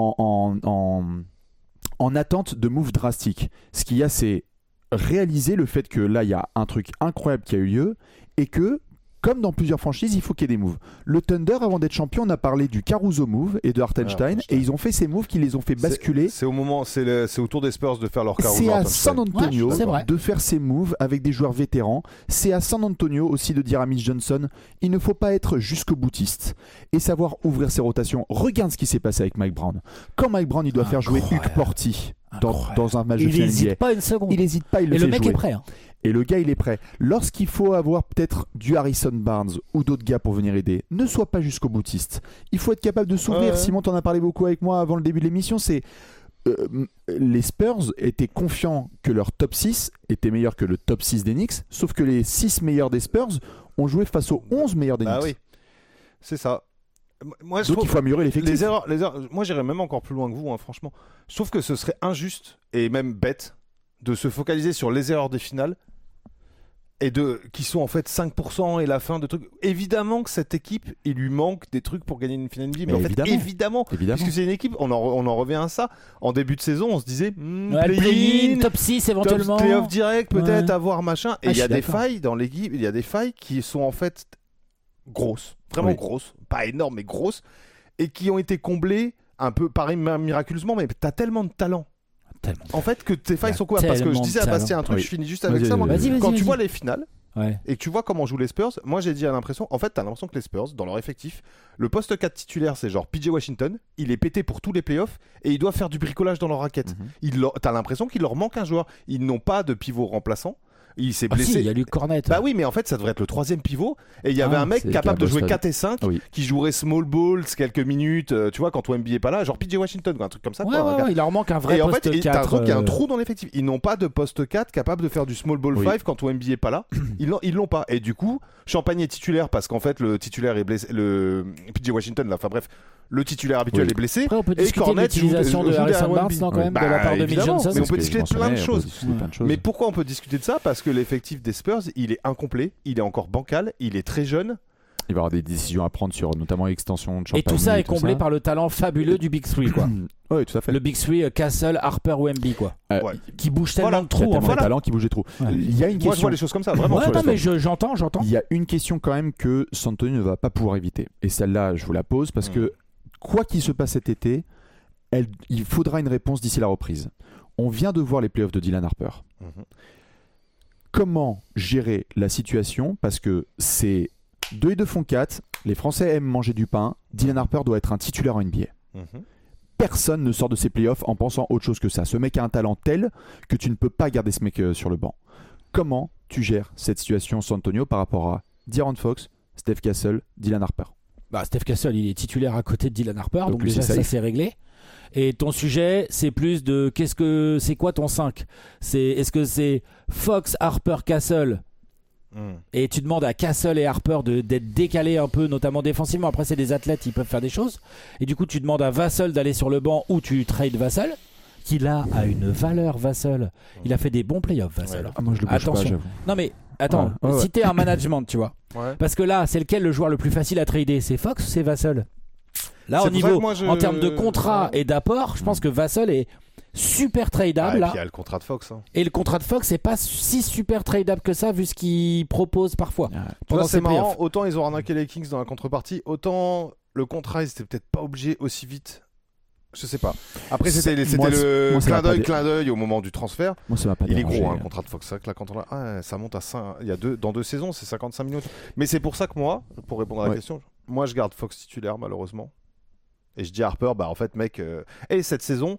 En attente de moves drastiques. Ce qu'il y a, c'est réaliser le fait que là, il y a un truc incroyable qui a eu lieu et que, comme dans plusieurs franchises, il faut qu'il y ait des moves. Le Thunder, avant d'être champion, on a parlé du Caruso move et de Hartenstein, et ils ont fait ces moves qui les ont fait basculer. C'est au tour des Spurs de faire leur Caruso. C'est à San Antonio Ouais, de faire ces moves avec des joueurs vétérans. C'est à San Antonio aussi de dire à Mitch Johnson, il ne faut pas être jusqu'au boutiste et savoir ouvrir ses rotations. Regarde ce qui s'est passé avec Mike Brown. Quand Mike Brown, il doit faire jouer Hugh Porty dans un match de finale NBA. Il n'hésite pas une seconde. Il n'hésite pas, il le fait Et le mec jouer. est prêt. Hein. Et le gars, il est prêt. Lorsqu'il faut avoir peut-être du Harrison Barnes ou d'autres gars pour venir aider, ne sois pas jusqu'au boutiste. Il faut être capable de s'ouvrir. Simon, t'en as parlé beaucoup avec moi avant le début de l'émission. C'est les Spurs étaient confiants que leur top 6 était meilleur que le top 6 des Knicks, sauf que les 6 meilleurs des Spurs ont joué face aux 11 meilleurs des Knicks. Ah oui, c'est ça. Moi, Donc il faut améliorer l'effectif. Les erreurs, moi j'irais même encore plus loin que vous, hein, franchement. Je trouve que ce serait injuste et même bête de se focaliser sur les erreurs des finales et qui sont en fait 5% et la fin de trucs. Évidemment que cette équipe, il lui manque des trucs pour gagner une finale NBA, mais en fait évidemment. Parce que c'est une équipe, on en revient à ça. En début de saison, on se disait play-in, top 6 éventuellement, playoff direct peut-être, avoir machin. Et il y a des failles dans l'équipe, il y a des failles qui sont en fait grosses, vraiment grosses, pas énormes mais grosses, et qui ont été comblées un peu pareil miraculeusement, mais t'as tellement de talent. Tellement. En fait, que tes failles sont quoi? Parce que je disais à Bastien un truc, je finis juste avec ça. Quand tu vois les finales et que tu vois comment jouent les Spurs, moi j'ai dit à l'impression, en fait, t'as l'impression que les Spurs, dans leur effectif, le poste 4 titulaire, c'est genre PJ Washington, il est pété pour tous les playoffs et ils doivent faire du bricolage dans leur raquette. T'as l'impression qu'il leur manque un joueur. Ils n'ont pas de pivot remplaçant. Il s'est blessé. Si, il y a Luke Cornet. Bah oui, mais en fait, ça devrait être le troisième pivot. Et il y avait un mec capable de jouer 4 et 5 qui jouerait small balls quelques minutes, tu vois, quand Wemby est pas là, genre PJ Washington, quoi, un truc comme ça. Il leur manque un vrai poste 4. Et en fait, t'as l'impression qu'il y a un trou dans l'effectif. Ils n'ont pas de poste 4 capable de faire du small ball 5 quand Wemby est pas là. Ils l'ont pas. Et du coup, Champagne est titulaire parce qu'en fait, le titulaire est blessé. Le PJ Washington, là, enfin bref. Le titulaire habituel est blessé. Après, on peut discuter de l'utilisation de Harrison Barnes quand même de la part de Mitch Johnson. Mais on peut discuter de plein de choses. Mais pourquoi on peut discuter de ça? Parce que l'effectif des Spurs, il est incomplet, il est encore bancal, il est très jeune. Il va y avoir des décisions à prendre sur notamment l'extension de Champagne. Et tout ça est comblé par le talent fabuleux du Big Three, quoi. Oui, tout à fait. Le Big Three, Castle, Harper, Wemby, quoi. Qui bouge tellement de trous. Il y a tellement de talent qui bouge des trous. Il y a une question. Moi, je vois les choses comme ça, vraiment. Non, mais j'entends. Il y a une question quand même que San Antonio ne va pas pouvoir éviter. Et celle-là, je vous la pose parce que quoi qu'il se passe cet été, il faudra une réponse d'ici la reprise. On vient de voir les playoffs de Dylan Harper. Comment gérer la situation? Parce que c'est 2 et 2 font 4, les Français aiment manger du pain, Dylan Harper doit être un titulaire en NBA. Personne ne sort de ces playoffs en pensant autre chose que ça. Ce mec a un talent tel que tu ne peux pas garder ce mec sur le banc. Comment tu gères cette situation San Antonio par rapport à De'Aaron Fox, Steph Castle, Dylan Harper? Steph Castle, il est titulaire à côté de Dylan Harper, donc déjà ça c'est réglé. Et ton sujet, c'est plus de c'est quoi ton 5? Est-ce que c'est Fox, Harper, Castle? Et tu demandes à Castle et Harper d'être décalés un peu, notamment défensivement. Après, c'est des athlètes, ils peuvent faire des choses. Et du coup, tu demandes à Vassell d'aller sur le banc ou tu trades Vassell, qui là a une valeur. Vassell, il a fait des bons playoffs, Vassell. Moi, je le bouge pas, j'avoue. Non mais attends, si t'es un management, tu vois. Parce que là, c'est lequel le joueur le plus facile à trader? C'est Fox ou c'est Vassell? Là, au niveau, en termes de contrat et d'apport, je pense que Vassell est super tradable. Et là. puis il y a le contrat de Fox. Et le contrat de Fox, c'est pas si super tradable que ça, vu ce qu'il propose parfois. C'est marrant, autant ils ont arnaqué les Kings dans la contrepartie, autant le contrat, ils étaient peut-être pas obligés aussi vite. Je sais pas. Après, c'était le clin d'œil au moment du transfert. Moi, ça m'a pas il est dérangé. gros, le contrat de Fox. Ça monte à 5. Dans 2 saisons, c'est 55 millions. Mais c'est pour ça que moi, pour répondre à la question, moi, je garde Fox titulaire, malheureusement. Et je dis à Harper, en fait, mec. Et cette saison,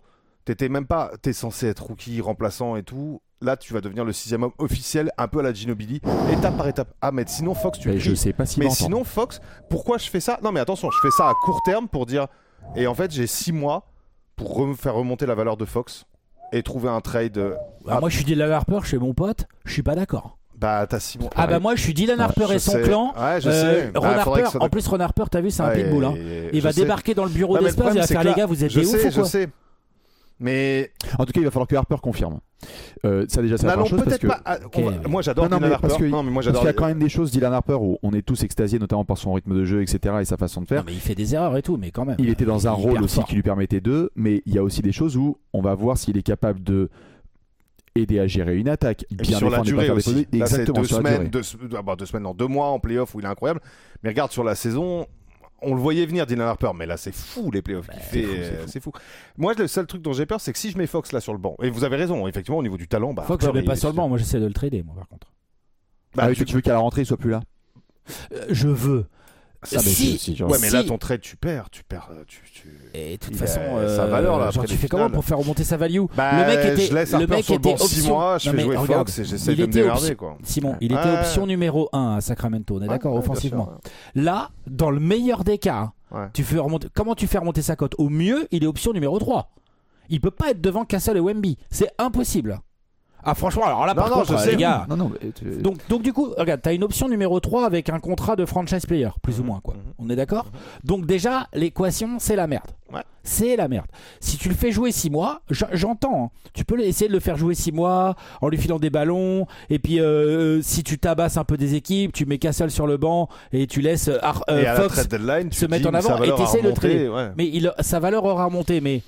T'es censé être rookie, remplaçant et tout. Là, tu vas devenir le 6e homme officiel, un peu à la Ginobili, étape par étape. Ah, mais sinon, Fox, je sais pas si. Mais sinon, Fox, pourquoi je fais ça ? Non, mais attention, je fais ça à court terme pour dire. Et en fait, j'ai 6 mois pour faire remonter la valeur de Fox et trouver un trade. Moi, je suis Dylan Harper chez mon pote, je suis pas d'accord. Bah, t'as 6 mois. Moi, je suis Dylan Harper et son clan. Ouais, je sais. Ron Harper, en plus, Ron Harper, t'as vu, c'est un pitbull. Hein. Il va débarquer dans le bureau des Spurs, il va faire les gars, vous êtes des ouf ou quoi ? Je sais. Mais en tout cas, il va falloir que Harper confirme. Ça déjà, c'est la chose parce que moi j'adore Dylan Harper. Parce qu'il y a quand même des choses Dylan Harper où on est tous extasiés, notamment par son rythme de jeu, etc. et sa façon de faire. Non, mais il fait des erreurs et tout, mais quand même. Il était dans un rôle aussi qui lui permettait mais il y a aussi des choses où on va voir s'il est capable de aider à gérer une attaque, bien sur la durée aussi. Là, exactement, c'est 2 semaines, 2 mois en playoff où il est incroyable. Mais regarde sur la saison. On le voyait venir, Dylan Harper, mais là c'est fou les playoffs qu'il fait, c'est fou. Moi le seul truc dont j'ai peur, c'est que si je mets Fox là sur le banc, et vous avez raison, effectivement au niveau du talent, Fox je le mets pas sur le banc, moi j'essaie de le trader moi par contre. Tu veux qu'à la rentrée il soit plus là ? Je veux. Mais là ton trade tu perds. Et de toute façon, sa valeur là. Tu fais comment pour faire remonter sa value ? Je laisse Harper sur le banc 6 mois, je fais jouer Fox et j'essaie de me démerder quoi. Simon, il était option numéro 1 à Sacramento, on est d'accord, offensivement. Là, dans le meilleur des cas, tu fais remonter. Comment tu fais remonter sa cote ? Au mieux, il est option numéro 3. Il peut pas être devant Castle et Wemby, c'est impossible. Ah franchement, alors là par contre, les gars. Donc du coup, regarde, t'as une option numéro 3 avec un contrat de franchise player, plus ou moins quoi. On est d'accord ? Donc déjà, l'équation, c'est la merde. Ouais. C'est la merde. Si tu le fais jouer 6 mois, j'entends. Hein. Tu peux essayer de le faire jouer 6 mois en lui filant des ballons. Et puis, si tu tabasses un peu des équipes, tu mets Castle sur le banc et tu laisses Fox deadline, se mettre en avant et t'essaies de trader. Ouais. Mais sa valeur aura remonté. Mais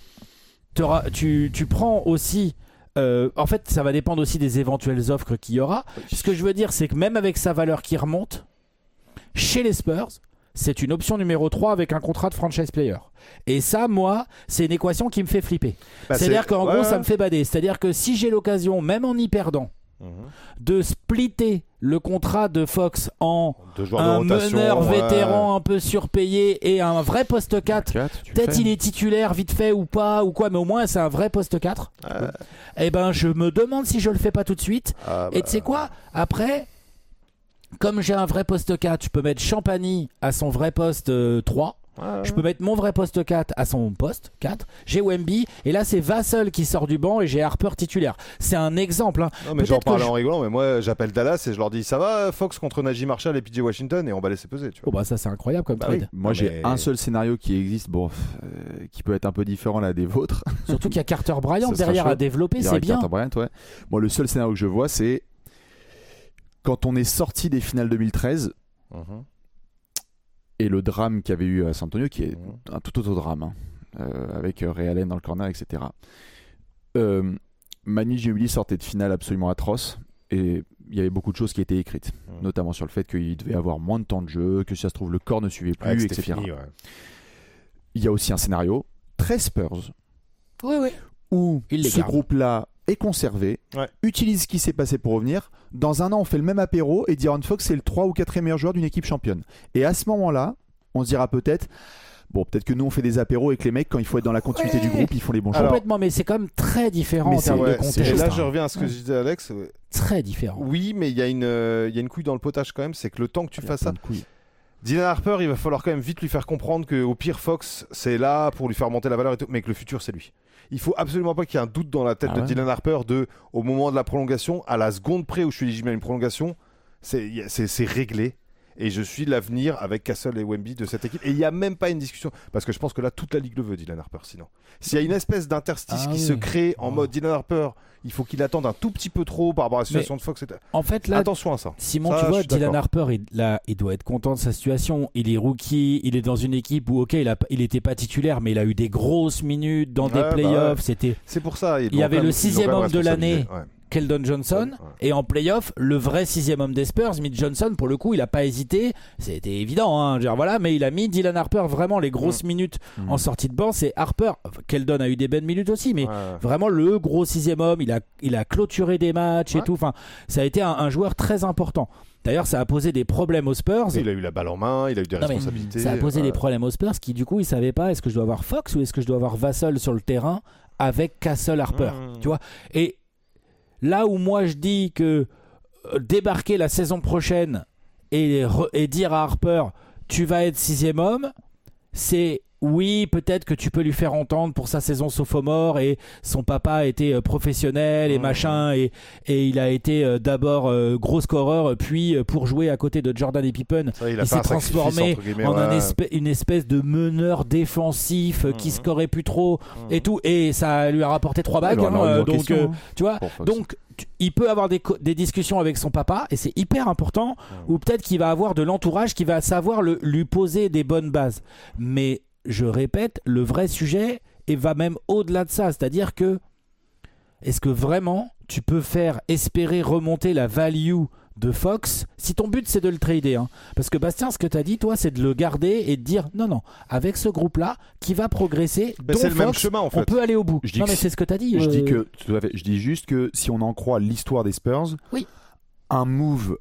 tu prends aussi... en fait, ça va dépendre aussi des éventuelles offres qu'il y aura. Ce que je veux dire, c'est que même avec sa valeur qui remonte, chez les Spurs, c'est une option numéro 3 avec un contrat de franchise player. Et ça, moi, c'est une équation qui me fait flipper. C'est-à-dire qu'en gros, ça me fait bader. C'est-à-dire que si j'ai l'occasion, même en y perdant, de splitter le contrat de Fox en un meneur vétéran un peu surpayé et un vrai poste 4, peut-être il est titulaire vite fait ou pas ou quoi, mais au moins c'est un vrai poste 4. Et ben je me demande si je le fais pas tout de suite. Et tu sais quoi, après, comme j'ai un vrai poste 4, je peux mettre Champagny à son vrai poste 3. Je peux mettre mon vrai poste 4 à son poste 4. J'ai Wemby et là c'est Vassell qui sort du banc et j'ai Harper titulaire. C'est un exemple. Non mais j'en parle en rigolant, mais moi j'appelle Dallas et je leur dis ça va Fox contre Najee Marshall et PJ Washington et on va laisser peser. Tu vois. Ça c'est incroyable comme trade. Oui. Moi j'ai un seul scénario qui existe, qui peut être un peu différent là des vôtres. Surtout qu'il y a Carter Bryant derrière à développer, c'est bien. Carter Bryant, ouais. Moi le seul scénario que je vois c'est quand on est sorti des finales 2013. Et le drame qu'il y avait eu à San Antonio, qui est un tout autre drame, avec Ray Allen dans le corner, etc. Manu Ginobili sortait de finale absolument atroce, et il y avait beaucoup de choses qui étaient écrites, notamment sur le fait qu'il devait avoir moins de temps de jeu, que si ça se trouve le corps ne suivait plus, etc. Fini, Il y a aussi un scénario très Spurs, où ce groupe-là est conservé, utilise ce qui s'est passé pour revenir. Dans un an, on fait le même apéro et De'Aaron Fox, c'est le 3 ou 4e meilleur joueur d'une équipe championne. Et à ce moment-là, on se dira peut-être que nous on fait des apéros et que les mecs, quand il faut être dans la continuité du groupe, ils font les bons choix. Complètement, mais c'est quand même très différent en termes de contexte. Et là, je reviens à ce que je disais à Alex. Très différent. Oui, mais il y a une couille dans le potage quand même, c'est que le temps que tu fasses ça. Dylan Harper, il va falloir quand même vite lui faire comprendre qu'au pire, Fox, c'est là pour lui faire monter la valeur et tout, mais que le futur, c'est lui. Il faut absolument pas qu'il y ait un doute dans la tête de Dylan Harper au moment de la prolongation, à la seconde près où je suis éligible à une prolongation, c'est réglé. Et je suis l'avenir avec Castle et Wemby de cette équipe. Et il n'y a même pas une discussion. Parce que je pense que là, toute la ligue le veut, Dylan Harper, sinon. S'il y a une espèce d'interstice qui se crée en mode Dylan Harper, il faut qu'il attende un tout petit peu trop par rapport à la situation de Fox. En fait, là, attention à ça. Simon, tu vois, Dylan Harper, il doit être content de sa situation. Il est rookie, il est dans une équipe où, il n'était pas titulaire, mais il a eu des grosses minutes dans des playoffs. C'est pour ça. Il y avait le 6e homme de l'année. Keldon Johnson, et en playoff, le vrai 6e homme des Spurs, Mitch Johnson, pour le coup, il a pas hésité, c'était évident, hein, voilà, mais il a mis Dylan Harper vraiment les grosses minutes en sortie de banc. C'est Harper, Keldon a eu des bonnes minutes aussi, mais vraiment le gros 6e homme, il a clôturé des matchs et tout, enfin, ça a été un joueur très important. D'ailleurs, ça a posé des problèmes aux Spurs. Il a eu la balle en main, il a eu des responsabilités. Ça a posé des problèmes aux Spurs qui, du coup, ils savaient pas est-ce que je dois avoir Fox ou est-ce que je dois avoir Vassell sur le terrain avec Castle Harper. Tu vois. Et là où moi je dis que débarquer la saison prochaine et dire à Harper tu vas être 6e homme, c'est oui, peut-être que tu peux lui faire entendre pour sa saison sophomore et son papa a été professionnel et machin et il a été d'abord gros scoreur puis pour jouer à côté de Jordan et Pippen il s'est transformé en une espèce de meneur défensif qui scorait plus trop et tout, et ça lui a rapporté 3 bagues donc tu vois, donc il peut avoir des discussions avec son papa et c'est hyper important, ou peut-être qu'il va avoir de l'entourage qui va savoir lui poser des bonnes bases. Mais je répète, le vrai sujet va même au-delà de ça, c'est-à-dire que est-ce que vraiment tu peux faire espérer remonter la value de Fox si ton but c'est de le trader, hein. Parce que Bastien, ce que tu as dit toi, c'est de le garder et de dire non, avec ce groupe-là qui va progresser, dont c'est le Fox, même chemin en fait. On peut aller au bout. Mais c'est ce que tu as dit. Je dis juste que si on en croit l'histoire des Spurs, un move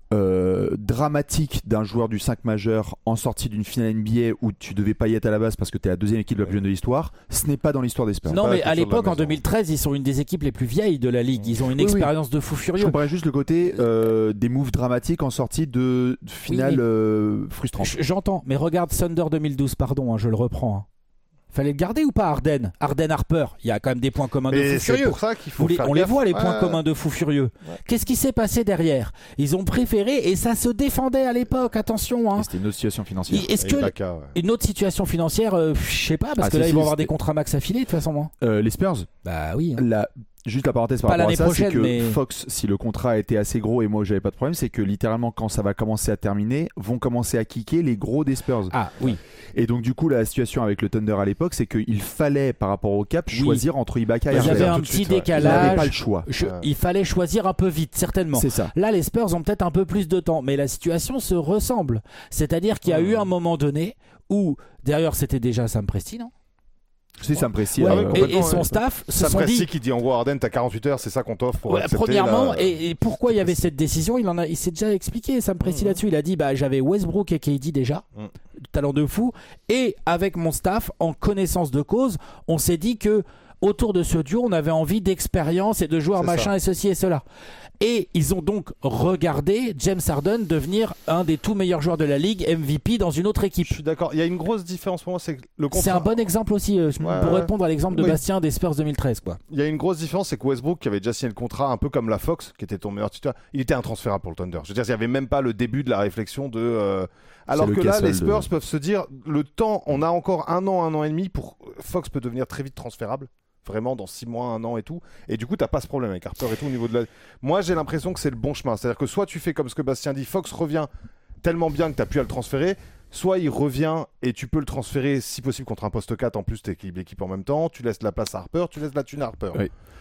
dramatique d'un joueur du 5 majeur en sortie d'une finale NBA où tu devais pas y être à la base parce que tu es la deuxième équipe la plus jeune de l'histoire, ce n'est pas dans l'histoire des Spurs. Non, mais à l'époque, en 2013, ils sont une des équipes les plus vieilles de la ligue. Ils ont une expérience de fou furieux. Je comparais juste le côté des moves dramatiques en sortie de finale frustrante. J'entends, mais regarde Thunder 2012, pardon, je le reprends. Fallait le garder ou pas, Harden Harper, il y a quand même des points communs de fou furieux. C'est pour ça qu'il faut on les voit, les points communs de fou furieux. Qu'est-ce qui s'est passé derrière? Ils ont préféré, et ça se défendait à l'époque, attention. Hein. C'était une autre situation financière. Est-ce que une autre situation financière, je sais pas, parce que là ils vont avoir des contrats max affiliés de toute façon. Les Spurs. Bah oui. Hein. Juste la parenthèse par rapport à ça, c'est que Fox, si le contrat a été assez gros et moi j'avais pas de problème, c'est que littéralement quand ça va commencer à terminer, vont commencer à kicker les gros des Spurs. Ah oui. Et donc du coup la situation avec le Thunder à l'époque, c'est qu'il fallait par rapport au cap choisir entre Ibaka et Harper. Il y avait un petit décalage. Il n'avait pas le choix. Il fallait choisir un peu vite, certainement. C'est ça. Là les Spurs ont peut-être un peu plus de temps, mais la situation se ressemble. C'est-à-dire qu'il y a eu un moment donné où, d'ailleurs c'était déjà Sam Presti, non ? C'est Sam Presti. Et son staff se sont dit... qui dit en gros Harden, t'as 48 heures, c'est ça qu'on t'offre pour accepter. Premièrement, et pourquoi il y avait cette décision, il s'est déjà expliqué, Sam Presti là-dessus. Il a dit j'avais Westbrook et KD déjà, talent de fou, et avec mon staff, en connaissance de cause, on s'est dit que autour de ce duo, on avait envie d'expérience et de joueurs machin et ceci et cela. Et ils ont donc regardé James Harden devenir un des tout meilleurs joueurs de la ligue, MVP dans une autre équipe. Je suis d'accord. Il y a une grosse différence pour moi, c'est que le contrat... C'est un bon exemple aussi pour répondre à l'exemple de Bastien des Spurs 2013, quoi. Il y a une grosse différence, c'est que Westbrook, qui avait déjà signé le contrat, un peu comme la Fox, qui était ton meilleur tuteur, il était intransférable pour le Thunder. Je veux dire, il n'y avait même pas le début de la réflexion de. Alors que là, les Spurs peuvent se dire, le temps, on a encore un an et demi pour Fox peut devenir très vite transférable. Vraiment dans 6 mois, 1 an et tout, et du coup t'as pas ce problème avec Harper et tout au niveau de la... Moi j'ai l'impression que c'est le bon chemin, c'est à dire que soit tu fais comme ce que Bastien dit, Fox revient tellement bien que t'as pu à le transférer, soit il revient et tu peux le transférer si possible contre un poste 4, en plus t'équilibres l'équipe en même temps, tu laisses la place à Harper, tu laisses la thune à Harper.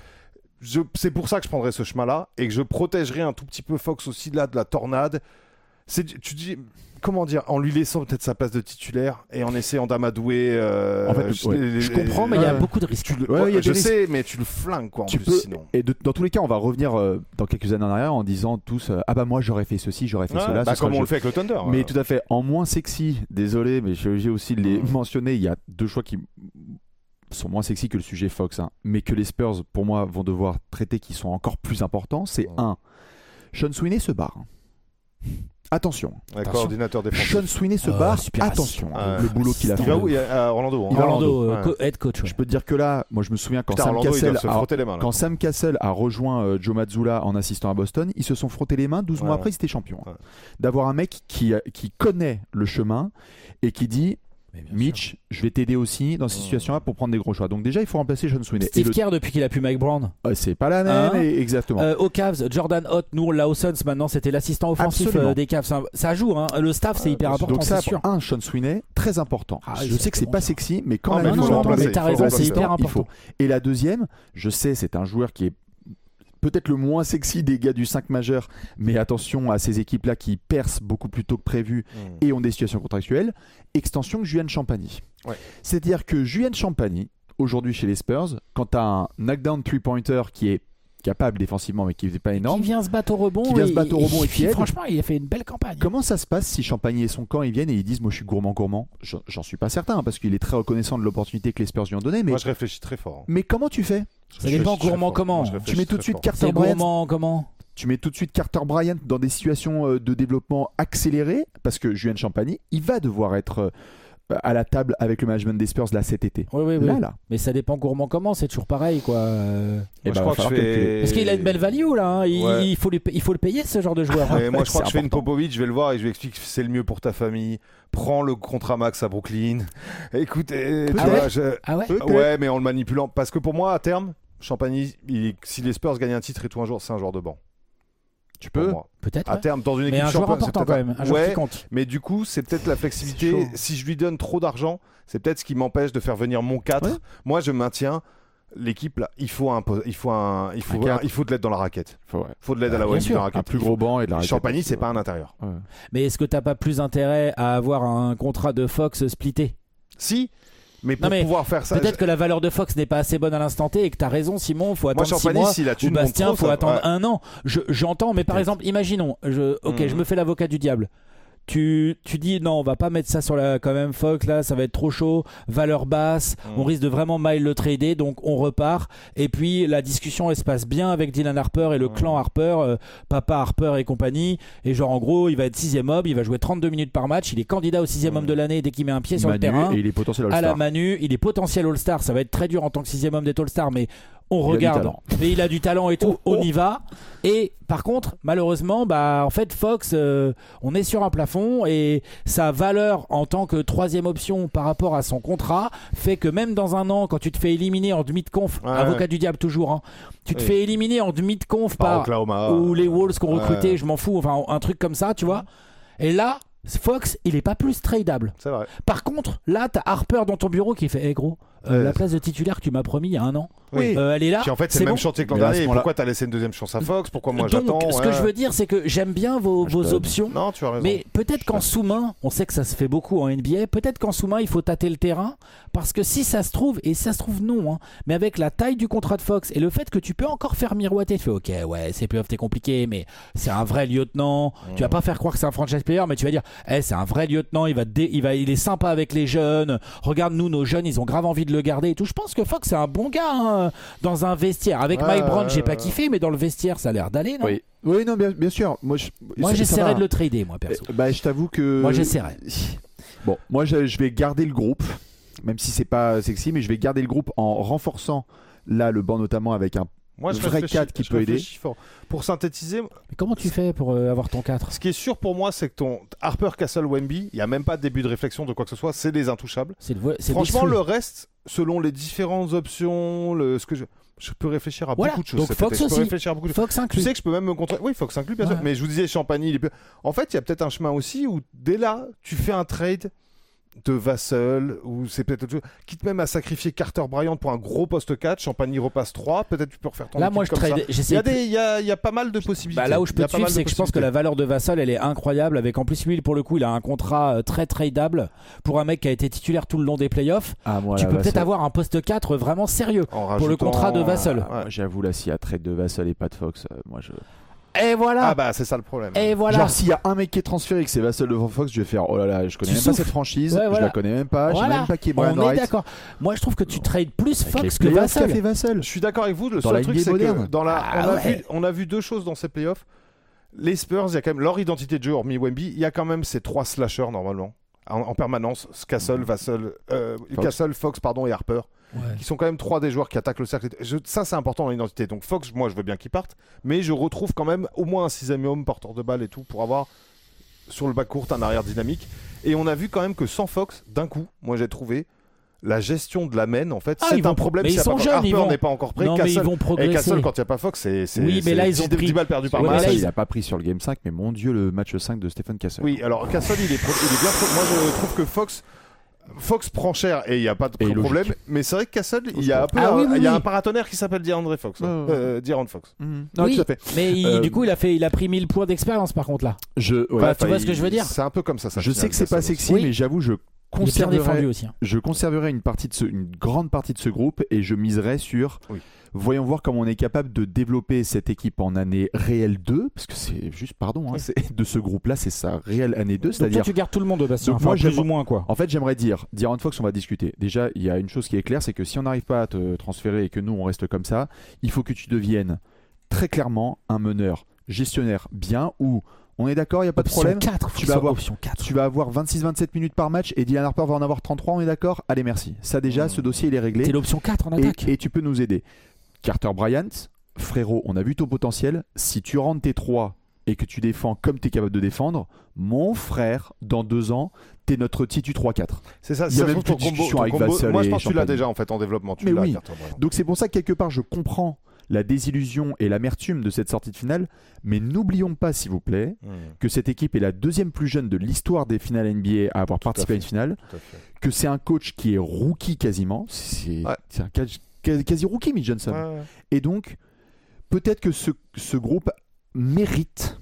C'est pour ça que je prendrais ce chemin là et que je protégerais un tout petit peu Fox aussi là de la tornade. Tu dis, comment dire, en lui laissant peut-être sa place de titulaire et en essayant d'amadouer. En fait, je comprends, mais il y a beaucoup de risques. Je sais, mais tu le flingues quoi. Sinon. Et dans tous les cas, on va revenir dans quelques années en arrière en disant tous moi j'aurais fait ceci, j'aurais fait cela. Comme on le fait avec le Thunder. Mais tout à fait. En moins sexy, désolé, mais j'ai aussi de les mentionner. Il y a 2 choix qui sont moins sexy que le sujet Fox, mais que les Spurs, pour moi, vont devoir traiter, qui sont encore plus importants. C'est Sean Sweeney se barre. Attention. Coordinateur défensif. Sean Sweeney se barre. Attention. Le boulot qu'il a fait. Il va où? À Orlando. Head coach. Je peux te dire que là, moi je me souviens quand Sam Cassell a rejoint Joe Mazzulla en assistant à Boston, ils se sont frottés les mains. 12 mois après, ils étaient champions. D'avoir un mec qui connaît le chemin et qui dit Mitch, je vais t'aider aussi dans ces situations-là pour prendre des gros choix. Donc déjà, il faut remplacer Sean Sweeney. Steve Kerr depuis qu'il a pu Mike Brown. C'est pas la même, exactement. Aux Cavs, Jordan Hott, nous on l'a aux Suns maintenant, c'était l'assistant offensif des Cavs. Ça joue, le staff c'est hyper important. Donc ça, sûr. Sean Sweeney, très important. Je sais que c'est pas sexy, mais quand même, mais t'as raison, c'est hyper important. Et la deuxième, je sais, c'est un joueur qui est peut-être le moins sexy des gars du 5 majeur, mais attention à ces équipes-là qui percent beaucoup plus tôt que prévu et ont des situations contractuelles. Extension Julian Champagny. Ouais. C'est-à-dire que Julian Champagny, aujourd'hui chez les Spurs, quand tu as un knockdown 3-pointer qui est capable défensivement mais qui n'est pas énorme, qui vient se battre au rebond, franchement il a fait une belle campagne. Comment ça se passe si Champagny et son camp ils viennent et ils disent moi je suis gourmand, j'en suis pas certain parce qu'il est très reconnaissant de l'opportunité que les Spurs lui ont donnée, mais moi je réfléchis très fort. Mais comment tu fais? Ça dépend gourmand comment. Tu mets tout de suite Carter Bryant comment tu mets tout de suite Carter Bryant dans des situations de développement accéléré parce que Julian Champagny il va devoir être à la table avec le management des Spurs là cet été. Oui. Là. Mais ça dépend gourmand comment, c'est toujours pareil quoi. Je crois que parce qu'il a une belle value là, hein. Il faut le payer ce genre de joueur. Moi je crois que je fais une Popovic, je vais le voir et je lui explique que c'est le mieux pour ta famille. Prends le contrat max à Brooklyn. Écoute, ouais, mais en le manipulant parce que pour moi à terme, Champagny, si les Spurs gagnent un titre et tout un jour, c'est un joueur de banc. Tu peux peut-être à terme dans une équipe mais un joueur important quand même, un joueur qui compte. Mais du coup, c'est peut-être la flexibilité. Si je lui donne trop d'argent, c'est peut-être ce qui m'empêche de faire venir mon 4. Ouais. Moi, je maintiens l'équipe là. Il faut de l'aide dans la raquette. Faut de l'aide à la dans la raquette. Un plus gros banc et de la raquette. Champagny, c'est pas un intérieur. Ouais. Mais est-ce que t'as pas plus intérêt à avoir un contrat de Fox splitté? Si. Mais pour pouvoir faire ça, peut-être que la valeur de Fox n'est pas assez bonne à l'instant T et que t'as raison, Simon, faut attendre 6 mois. Ou Bastien, faut attendre 1 an. J'entends, mais par exemple, imaginons, je me fais l'avocat du diable. Tu dis non, on va pas mettre ça sur quand même Fox là, ça va être trop chaud, valeur basse, on risque de vraiment mal le trader, donc on repart. Et puis la discussion elle se passe bien avec Dylan Harper et le clan Harper, papa Harper et compagnie. Et genre en gros, il va être 6e homme, il va jouer 32 minutes par match, il est candidat au 6e homme de l'année dès qu'il met un pied sur le terrain. Et il est potentiel All-Star. À la Manu, il est potentiel All-Star. Ça va être très dur en tant que 6e homme d'être All-Star, mais on regarde. Mais il a du talent et tout, on y va. Et par contre, malheureusement, en fait, Fox, on est sur un plafond et sa valeur en tant que 3e option par rapport à son contrat fait que même dans un an, quand tu te fais éliminer en demi de conf, avocat du diable toujours, hein, tu te fais éliminer en demi de conf par ou les Wolves qu'on recrutait, je m'en fous, enfin un truc comme ça, tu vois. Et là, Fox, il est pas plus tradable. C'est vrai. Par contre, là, t'as Harper dans ton bureau qui fait gros, la place de titulaire que tu m'as promis il y a 1 an. Elle est là. Puis en fait, c'est le même chantier que l'an dernier. Pourquoi t'as laissé une 2e chance à Fox? Pourquoi moi donc, j'attends? Ce que je veux dire, c'est que j'aime bien vos options. Non, tu as raison. Mais peut-être qu'en sous-main, on sait que ça se fait beaucoup en NBA, peut-être qu'en sous-main, il faut tâter le terrain. Parce que si ça se trouve, et ça se trouve non, hein, mais avec la taille du contrat de Fox et le fait que tu peux encore faire miroiter, tu fais ok, ouais, c'est playoff, t'es compliqué, mais c'est un vrai lieutenant. Tu vas pas faire croire que c'est un franchise player, mais tu vas dire, c'est un vrai lieutenant, il est sympa avec les jeunes. Regarde, nous, nos jeunes, ils ont grave envie de le garder et tout. Je pense que Fox, c'est un bon gars hein, dans un vestiaire. Avec Mike Brown, j'ai pas kiffé, mais dans le vestiaire, ça a l'air d'aller, non? Oui, non, bien sûr. Moi j'essaierais de le trader, moi, perso. Je t'avoue que. Moi, j'essaierais. Bon, moi, je vais garder le groupe, même si c'est pas sexy, mais je vais garder le groupe en renforçant là le banc, notamment avec un vrai 4 qui peut aider. Pour synthétiser. Mais comment tu fais pour avoir ton 4? Ce qui est sûr pour moi, c'est que ton Harper, Castle, Wemby, il n'y a même pas de début de réflexion de quoi que ce soit, c'est des intouchables. Franchement, le reste, selon les différentes options, ce que je peux réfléchir à beaucoup de choses. Donc Fox aussi. Fox inclus. Tu sais que je peux même me contrer. Oui, Fox inclus, bien sûr. Mais je vous disais, Champagny, en fait, il y a peut-être un chemin aussi où dès là, tu fais un trade de Vassell, ou c'est peut-être autre chose, quitte même à sacrifier Carter Bryant pour un gros poste 4, Champagny repasse 3, peut-être tu peux refaire ton là moi je trade, il y a pas mal de possibilités. Là où je peux te suivre, c'est que je pense que la valeur de Vassell elle est incroyable, avec en plus lui pour le coup il a un contrat très tradable pour un mec qui a été titulaire tout le long des playoffs. Tu peux peut-être avoir un poste 4 vraiment sérieux pour le contrat de Vassell. J'avoue là, s'il y a trade de Vassell et pas de Fox, moi je... Et voilà. C'est ça le problème. Et voilà. Genre s'il y a un mec qui est transféré et que c'est Vassell devant Fox, je vais faire oh là là, je connais même pas cette franchise, je la connais même pas, je sais même pas qui est Brian Wright. On est d'accord. Moi je trouve que tu trades plus Fox que Vassell. Je suis d'accord avec vous, le seul truc c'est que on a vu 2 choses dans ces playoffs. Les Spurs, il y a quand même leur identité de jeu hormis Wemby, il y a quand même ces 3 slashers normalement en permanence, Castle, Vassell, Castle, Fox et Harper. Qui sont quand même 3 des joueurs qui attaquent le cercle. Ça c'est important dans l'identité. Donc Fox, moi je veux bien qu'il parte, mais je retrouve quand même au moins un 6e homme porteur de balle et tout pour avoir sur le bas court un arrière dynamique. Et on a vu quand même que sans Fox, d'un coup, moi j'ai trouvé la gestion de la main en fait c'est un problème. Mais ils sont jeunes, Harper n'est pas encore prêt. Mais ils vont progresser. Et Castle quand il n'y a pas Fox, c'est oui, mais là ils ont 10 balles perdues par match. Il n'a pas pris sur le game 5, mais mon Dieu, le match 5 de Stephen Castle. Oui, alors Castle il est bien. Moi je trouve que Fox Fox prend cher et il n'y a pas de Et problème. logique. Mais c'est vrai que Castle, il y a un peu il y a un paratonnerre qui s'appelle D'Andre Fox. D'Aaron Fox. Non, oui, tout à fait. mais du coup, il a pris 1000 points d'expérience par contre là. Ouais, tu vois ce que je veux dire? C'est un peu comme ça. Je sais que c'est pas sexy, mais j'avoue, Il est bien défendu aussi. je conserverai une grande partie de ce groupe et je miserai sur. Voyons voir comment on est capable de développer cette équipe en année réelle 2, parce que c'est juste, c'est de ce groupe-là, c'est sa réelle année 2. Donc C'est-à-dire, toi, tu gardes tout le monde, Bastien. Donc moi, plus ou moins quoi. En fait, j'aimerais dire, D'Aaron Fox, on va discuter. Déjà, il y a une chose qui est claire, c'est que si on n'arrive pas à te transférer et que nous, on reste comme ça, il faut que tu deviennes très clairement un meneur gestionnaire bien, où on est d'accord, il n'y a pas de problème. 4, tu vas avoir 26-27 minutes par match et Dylan Harper va en avoir 33, on est d'accord? Allez, merci. Ça déjà, ce dossier, il est réglé. C'est l'option 4 en attaque. Et tu peux nous aider. Carter Bryant, frérot, on a vu ton potentiel. Si tu rentres tes 3 et que tu défends comme tu es capable de défendre, mon frère, dans 2 ans, t'es notre titu 3-4. C'est ça, il y a même plus de discussion avec Vassell. Moi, je pense et que tu l'as Champagne. déjà en fait en développement. Mais oui. Donc c'est pour ça que quelque part, je comprends la désillusion et l'amertume de cette sortie de finale, mais n'oublions pas, s'il vous plaît, que cette équipe est la 2e plus jeune de l'histoire des finales NBA à avoir participé à une finale, que c'est un coach qui est rookie quasiment, c'est un quasi rookie, Mitch Johnson. Et donc, peut-être que ce groupe mérite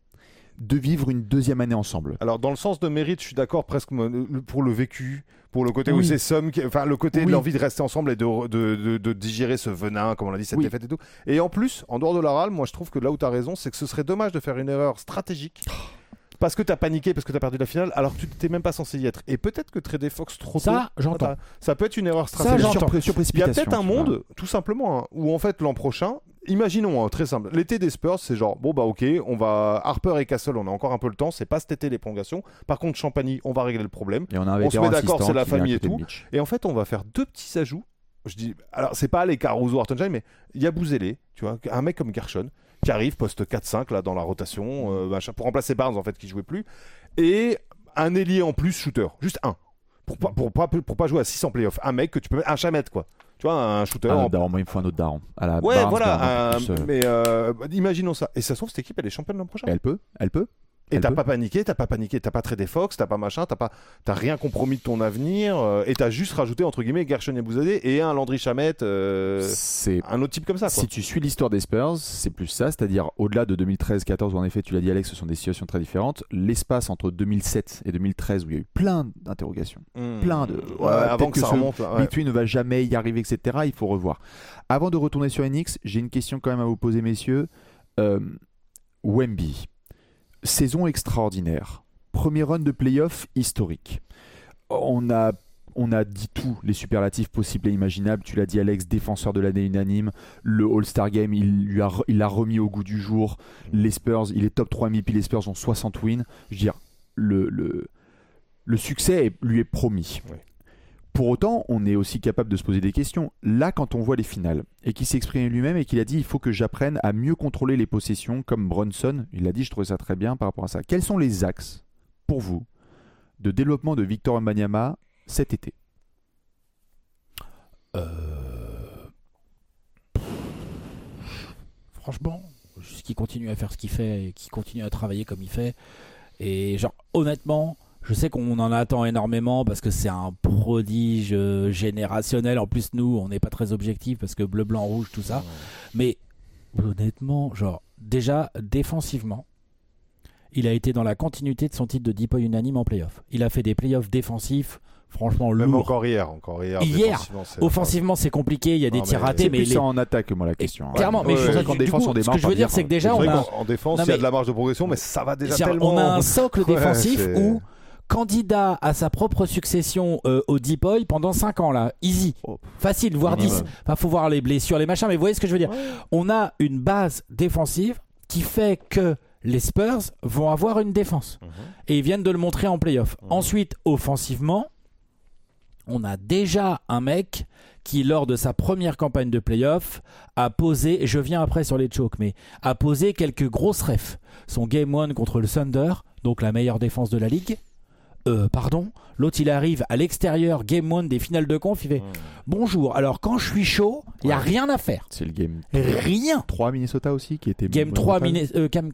de vivre une 2e année ensemble. Alors dans le sens de mérite, je suis d'accord presque pour le vécu, pour le côté où c'est le côté de l'envie de rester ensemble et de digérer ce venin, comme on l'a dit, cette défaite et tout. Et en plus, en dehors de la râle, moi je trouve que là où tu as raison, c'est que ce serait dommage de faire une erreur stratégique. Parce que t'as paniqué, parce que t'as perdu la finale, alors que tu t'étais même pas censé y être. Et peut-être que trader Fox trop tôt, j'entends. Ça peut être une erreur stratégique. Il y a peut-être un monde, tout simplement, où en fait l'an prochain, imaginons, très simple, l'été des Spurs, c'est genre, bon bah ok, on va Harper et Castle, on a encore un peu le temps, c'est pas cet été les prolongations. Par contre, Champagny, on va régler le problème. Et on se met d'accord, c'est la famille et tout. Et en fait, on va faire 2 petits ajouts. Je dis, alors c'est pas les Caruso, Hartenstein, mais il y a Bouzélé, tu vois, un mec comme Gershon qui arrive poste 4-5 là dans la rotation pour remplacer Barnes en fait qui jouait plus, et un ailier en plus shooter, juste un pour pas jouer à 6 en playoff, un mec que tu peux mettre un chamette quoi, tu vois, un shooter daron, moi il me faut un autre daron à la ouais Barnes, voilà mais imaginons ça, et ça se trouve cette équipe elle est championne l'an prochain. Elle peut et t'as pas paniqué, t'as pas tradé Fox, t'as pas machin, t'as rien compromis de ton avenir, et t'as juste rajouté entre guillemets Gershon et Bouzadé et un Landry Shamet, c'est un autre type comme ça quoi. Si tu suis l'histoire des Spurs, c'est plus ça, c'est-à-dire au-delà de 2013-14 où en effet tu l'as dit Alex, ce sont des situations très différentes. L'espace entre 2007 et 2013 où il y a eu plein d'interrogations, plein de avant que ça remonte, Between ne va jamais y arriver, etc. Il faut revoir. Avant de retourner sur NX, j'ai une question quand même à vous poser, messieurs. Wemby, saison extraordinaire, premier run de playoff historique. On a dit tous les superlatifs possibles et imaginables. Tu l'as dit Alex, défenseur de l'année unanime. Le All-Star Game, il l'a remis au goût du jour. Les Spurs, il est top 3 MVP. Les Spurs ont 60 wins. Je veux dire, le succès lui est promis. Oui. Pour autant, on est aussi capable de se poser des questions. Là, quand on voit les finales, et qu'il s'exprime lui-même et qu'il a dit « il faut que j'apprenne à mieux contrôler les possessions », comme Brunson, il a dit, je trouvais ça très bien par rapport à ça. Quels sont les axes, pour vous, de développement de Victor Wembanyama cet été? Franchement, juste qu'il continue à faire ce qu'il fait et qu'il continue à travailler comme il fait. Et genre, honnêtement... Je sais qu'on en attend énormément parce que c'est un prodige générationnel. En plus, nous, on n'est pas très objectifs parce que bleu, blanc, rouge, tout ça. Mais honnêtement, genre, déjà, défensivement, il a été dans la continuité de son titre de Deep Boy unanime en playoff. Il a fait des playoffs défensifs, franchement lourds. Même encore hier. Offensivement, c'est compliqué. Il y a des tirs ratés. Mais c'est en attaque, moi, la question. Clairement, mais qu'en défense, on démarre. Ce que je veux dire, c'est que déjà, en défense, il y a de la marge de progression, mais ça va déjà tellement. On a un socle défensif où... candidat à sa propre succession au Deep Boy pendant 5 ans là, easy, facile, voire 10. Enfin, faut voir les blessures, les machins, mais vous voyez ce que je veux dire. On a une base défensive qui fait que les Spurs vont avoir une défense. Et ils viennent de le montrer en playoff. Ensuite, offensivement, on a déjà un mec qui, lors de sa première campagne de playoff, a posé, et je viens après sur les chokes, mais a posé quelques grosses refs. Son Game 1 contre le Thunder, donc la meilleure défense de la ligue. L'autre il arrive à l'extérieur, Game 1 des finales de conf, il fait bonjour, alors quand je suis chaud, il n'y a rien à faire. C'est le Game rien. 3 Minnesota aussi qui était Game 3, Game 4,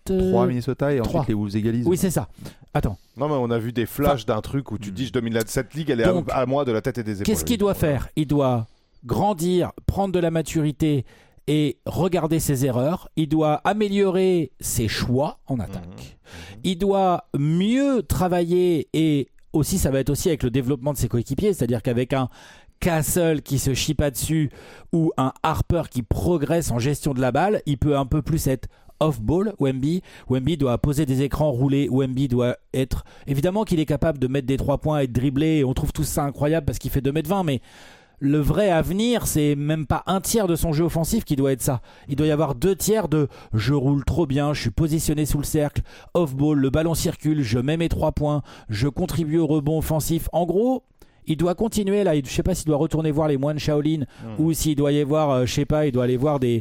3 Minnesota et 3. ensuite les Wolves égalisent. Oui, c'est ça. Attends. Non, mais on a vu des flashs d'un truc où tu te dis je domine cette ligue, elle est Donc, à moi de la tête et des épaules. Qu'est-ce qu'il doit faire ? Il doit grandir, prendre de la maturité et regarder ses erreurs. Il doit améliorer ses choix en attaque. Il doit mieux travailler et aussi, ça va être aussi avec le développement de ses coéquipiers, c'est-à-dire qu'avec un Castle qui se chie pas dessus ou un Harper qui progresse en gestion de la balle, il peut un peu plus être off-ball. Wemby doit poser des écrans, rouler. Wemby doit être... Évidemment qu'il est capable de mettre des 3 points et de dribbler, et on trouve tout ça incroyable parce qu'il fait 2m20, mais le vrai avenir, c'est même pas un tiers de son jeu offensif qui doit être ça. Il doit y avoir 2 tiers de je roule trop bien, je suis positionné sous le cercle, off-ball, le ballon circule, je mets mes 3 points, je contribue au rebond offensif. En gros, il doit continuer là. Je sais pas s'il doit retourner voir les moines Shaolin ou s'il doit y voir, je sais pas, il doit aller voir des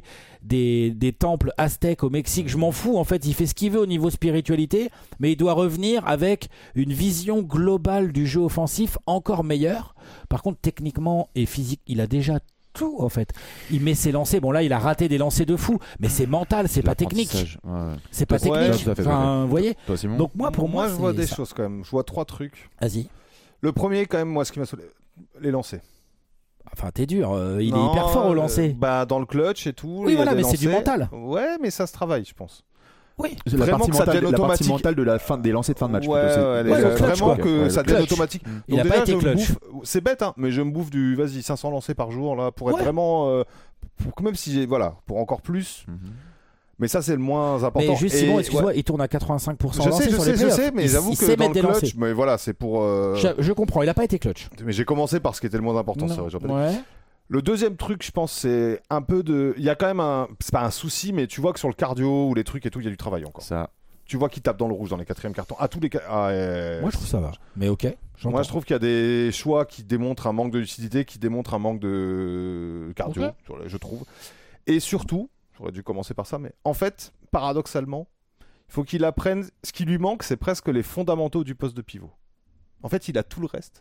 temples aztèques au Mexique. Je m'en fous. En fait, il fait ce qu'il veut au niveau spiritualité, mais il doit revenir avec une vision globale du jeu offensif encore meilleure. Par contre, techniquement et physique, il a déjà tout en fait. Il met ses lancers. Bon là, il a raté des lancers de fou, mais c'est mental, c'est pas technique. Ouais. C'est pas technique. Enfin, vous voyez. Toi, Simon. Donc pour moi, je vois des ça. choses quand même. Je vois 3 trucs. Vas-y. Le premier, quand même, moi, ce qui m'a saoulé, les lancers. Enfin, t'es dur. Il est hyper fort au lancer. Dans le clutch et tout. Oui, voilà, mais lancers. c'est du mental. Ouais, mais ça se travaille, je pense. Oui. C'est la partie mentale de la fin des lancers de fin de match. Vraiment que ça devienne automatique. Il n'a pas été clutch. C'est bête, hein, mais je me bouffe du 500 lancers par jour là pour être vraiment, même si pour encore plus. Mais ça, c'est le moins important. Mais juste, Simon, excuse-moi, il tourne à 85% lancé sur les playoffs. Je sais, mais j'avoue que dans le clutch, mais voilà, c'est pour... Je comprends, il n'a pas été clutch. Mais j'ai commencé par ce qui était le moins important, c'est vrai. Ouais. Le deuxième truc, je pense, c'est un peu de... Il y a quand même c'est pas un souci, mais tu vois que sur le cardio ou les trucs et tout, il y a du travail encore. Ça... Tu vois qu'il tape dans le rouge dans les 4e cartons. À tous les Moi, je trouve ça va. Mais ok. Moi, je trouve qu'il y a des choix qui démontrent un manque de lucidité, qui démontrent un manque de cardio, je trouve. Et surtout, j'aurais dû commencer par ça, mais en fait, paradoxalement, il faut qu'il apprenne. Ce qui lui manque, c'est presque les fondamentaux du poste de pivot. En fait, il a tout le reste.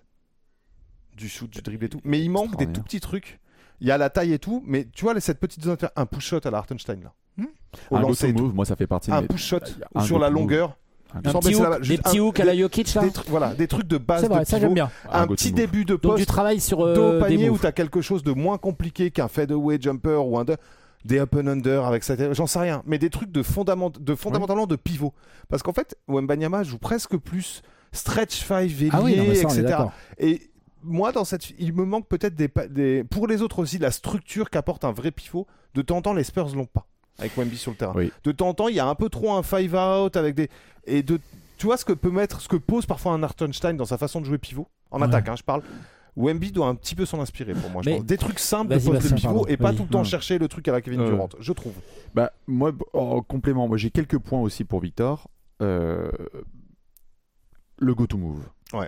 Du shoot, du dribble et tout. Mais il manque des tout petits trucs. Il y a la taille et tout, mais tu vois, cette petite zone, un push-shot à la Hartenstein, là. Un go-to move, moi, ça fait partie de un push-shot sur la longueur. Des petits hooks à la Jokic, là. Des trucs de base. C'est vrai, de ça j'aime bien. Un petit début de poste. Donc du travail sur dos au des panier moves. où tu as quelque chose de moins compliqué qu'un fadeaway jumper ou des up and under avec ça, j'en sais rien, mais des trucs fondamentalement de pivot. Parce qu'en fait, Wembanyama joue presque plus stretch 5, ailier, etc. Et moi, il me manque peut-être pour les autres aussi, la structure qu'apporte un vrai pivot. De temps en temps, les Spurs l'ont pas avec Wemby sur le terrain. Oui. De temps en temps, il y a un peu trop un 5-out avec des... Tu vois ce que pose parfois un Hartenstein dans sa façon de jouer pivot en attaque, je parle. Wemby doit un petit peu s'en inspirer pour moi. Je pense. Des trucs simples de poste de pivot et pas tout le temps chercher le truc à la Kevin Durant, je trouve. Moi, en complément, j'ai quelques points aussi pour Victor. Le go-to move. Ouais.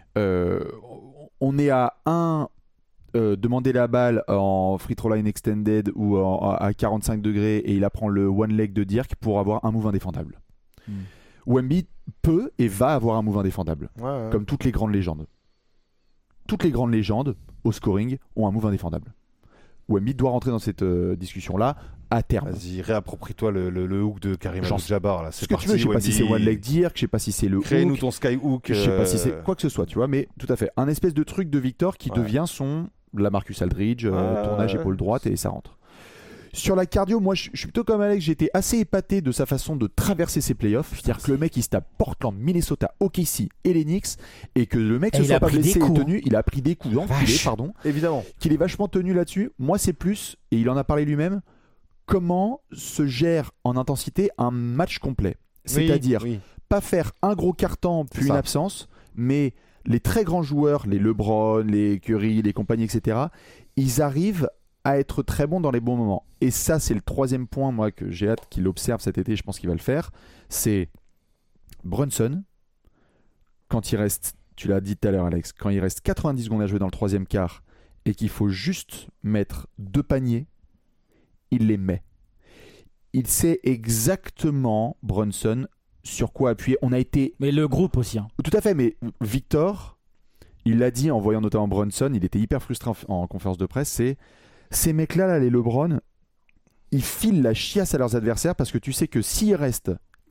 On est à demander la balle en free throw line extended ou à 45 degrés et il apprend le one leg de Dirk pour avoir un move indéfendable. Wemby peut et va avoir un move indéfendable, comme toutes les grandes légendes. Toutes les grandes légendes au scoring ont un move indéfendable. Wemby doit rentrer dans cette discussion-là à terme. Vas-y, réapproprie-toi le hook de Karim Abdul-Jabbar. Là. C'est parti, je sais pas si c'est one leg Dirk, je sais pas si c'est le Crée-nous ton skyhook. Je sais pas si c'est quoi que ce soit, tu vois, mais tout à fait. Un espèce de truc de Victor qui devient la Marcus Aldridge, tournage épaule droite et ça rentre. Sur la cardio, moi je suis plutôt comme Alex, j'étais assez épaté de sa façon de traverser ses playoffs. C'est-à-dire que le mec il se tape Portland, Minnesota, OKC et les Knicks et que le mec se soit pas blessé et tenu, il a pris des coups d'enculé, évidemment. Qu'il est vachement tenu là-dessus. Moi c'est plus, et il en a parlé lui-même, comment se gère en intensité un match complet. C'est-à-dire pas faire un gros carton puis une absence, mais les très grands joueurs, les LeBron, les Curry, les compagnies, etc., ils arrivent à être très bons dans les bons moments. Et ça, c'est le troisième point, moi, que j'ai hâte qu'il observe cet été, je pense qu'il va le faire, c'est Brunson, quand il reste, tu l'as dit tout à l'heure, Alex, quand il reste 90 secondes à jouer dans le troisième quart et qu'il faut juste mettre 2 paniers, il les met. Il sait exactement, Brunson, sur quoi appuyer. On a été... Mais le groupe aussi. Tout à fait, mais Victor, il l'a dit en voyant notamment Brunson, il était hyper frustré en conférence de presse, c'est ces mecs-là, les LeBron, ils filent la chiasse à leurs adversaires parce que tu sais que s'il reste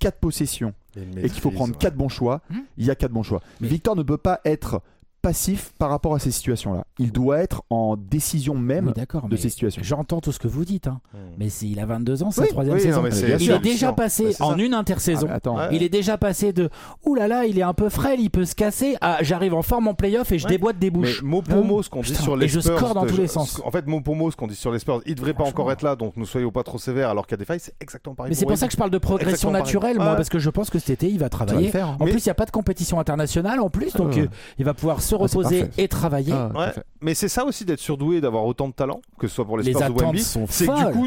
4 possessions et qu'il faut prendre 4 bons choix, il y a 4 bons choix. Victor ne peut pas être passif par rapport à ces situations-là. Il doit être en décision même de ces situations. J'entends tout ce que vous dites, mais il a 22 ans, c'est sa troisième saison. Non, il est déjà passé en une intersaison. Il est déjà passé de ouh là là, il est un peu frêle, il peut se casser. À j'arrive en forme en playoff et je déboîte des bouches. Mais mot pour mot, ce qu'on dit sur les Spurs, et je score dans tous les sens. En fait, mot pour mot, ce qu'on dit sur les Spurs, il devrait pas encore être là, donc ne soyons pas trop sévères. Alors qu'il y a des failles, c'est exactement pareil. Mais c'est pour ça que je parle de progression naturelle, moi, parce que je pense que cet été il va travailler. En plus, il y a pas de compétition internationale en plus, donc il va pouvoir se reposer et travailler. Mais c'est ça aussi d'être surdoué, d'avoir autant de talent, que ce soit pour les Spurs ou Wemby, c'est que du coup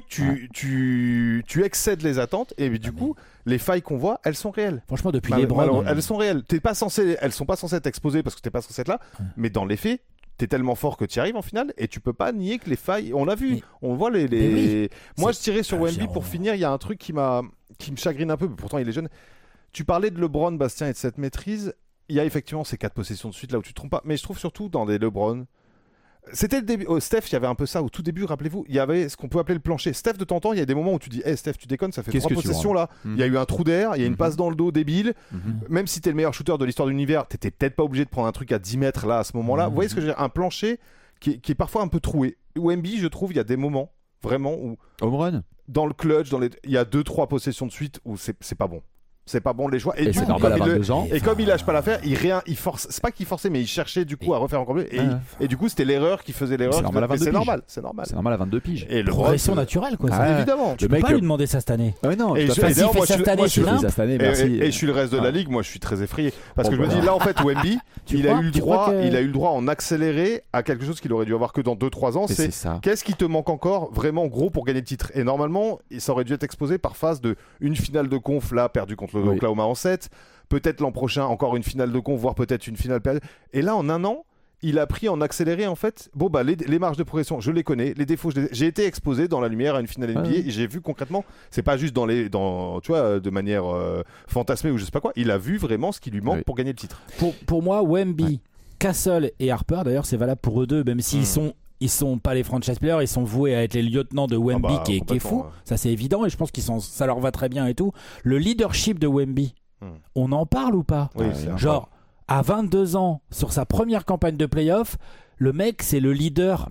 tu excèdes les attentes et du coup les failles qu'on voit, elles sont réelles. Franchement, depuis LeBron, elles sont réelles. Elles sont pas censées être exposées parce que t'es pas censé être là, mais dans les faits, t'es tellement fort que tu y arrives en finale et tu peux pas nier que les failles, on l'a vu, on voit les... Moi je tirais sur Wemby pour finir, il y a un truc qui me chagrine un peu, mais pourtant il est jeune. Tu parlais de LeBron, Bastien, et de cette maîtrise. Il y a effectivement ces 4 possessions de suite là où tu te trompes pas, mais je trouve surtout dans des LeBron, c'était le début. Steph, il y avait un peu ça au tout début, rappelez-vous, il y avait ce qu'on peut appeler le plancher. Steph, de temps en temps, il y a des moments où tu dis Steph, tu déconnes, ça fait 3 possessions là, il y a eu un trou d'air, il y a une passe dans le dos débile, même si t'es le meilleur shooter de l'histoire de l'univers, t'étais peut-être pas obligé de prendre un truc à 10 mètres là à ce moment-là. Vous voyez ce que je veux dire, un plancher qui est parfois un peu troué. Wemby, je trouve, il y a des moments vraiment où home run dans le clutch, il y a 2-3 possessions de suite où c'est pas bon. C'est pas bon les choix. Et, du c'est coup, normal à 22 ans. Et comme il lâche pas l'affaire, il force. C'est pas qu'il forçait, mais il cherchait du coup à refaire encore mieux. Et du coup, c'était l'erreur qui faisait l'erreur. C'est normal. C'est normal. C'est normal à 22 piges. Et le progression naturelle, quoi. Évidemment. Tu peux pas lui demander ça cette année. Non. Et fait cette année, et je suis le reste de la ligue. Moi, je suis très effrayé parce que je me dis là, en fait, Wemby, il a eu le droit en accéléré à quelque chose qu'il aurait dû avoir que dans 2-3 ans. C'est qu'est-ce qui te manque encore vraiment gros pour gagner le titre. Et normalement, ça aurait dû être exposé par phase de une finale de conf là perdue contre le Oklahoma en 7. Peut-être l'an prochain encore une finale de conf, voire peut-être une finale perdue. Et là, en un an, il a pris en accéléré en fait. Bon bah les marges de progression, je les connais, les défauts, j'ai été exposé dans la lumière à une finale NBA et j'ai vu concrètement. C'est pas juste tu vois, de manière fantasmée ou je sais pas quoi. Il a vu vraiment ce qui lui manque pour gagner le titre. Pour moi, Wemby, Castle et Harper, d'ailleurs, c'est valable pour eux deux, même s'ils ils sont pas les franchise players, ils sont voués à être les lieutenants de Wemby qui est fou. Ça c'est évident et je pense ça leur va très bien et tout. Le leadership de Wemby, on en parle ou pas? Genre à 22 ans sur sa première campagne de playoff, le mec c'est le leader.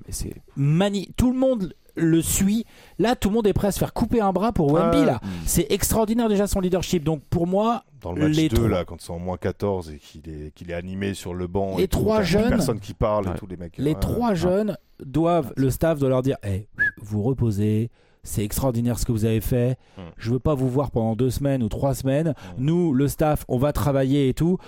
Tout le monde le suit. Là, tout le monde est prêt à se faire couper un bras pour Wemby. Là, c'est extraordinaire déjà son leadership. Donc pour moi, dans le match 2 là, quand c'est en moins 14 et qu'il est animé sur le banc, les 3 jeunes, personne qui parle, et tous les mecs. Les 3 jeunes le staff doit leur dire, vous reposez. C'est extraordinaire ce que vous avez fait. Je veux pas vous voir pendant 2 semaines ou 3 semaines. Nous, le staff, on va travailler et tout.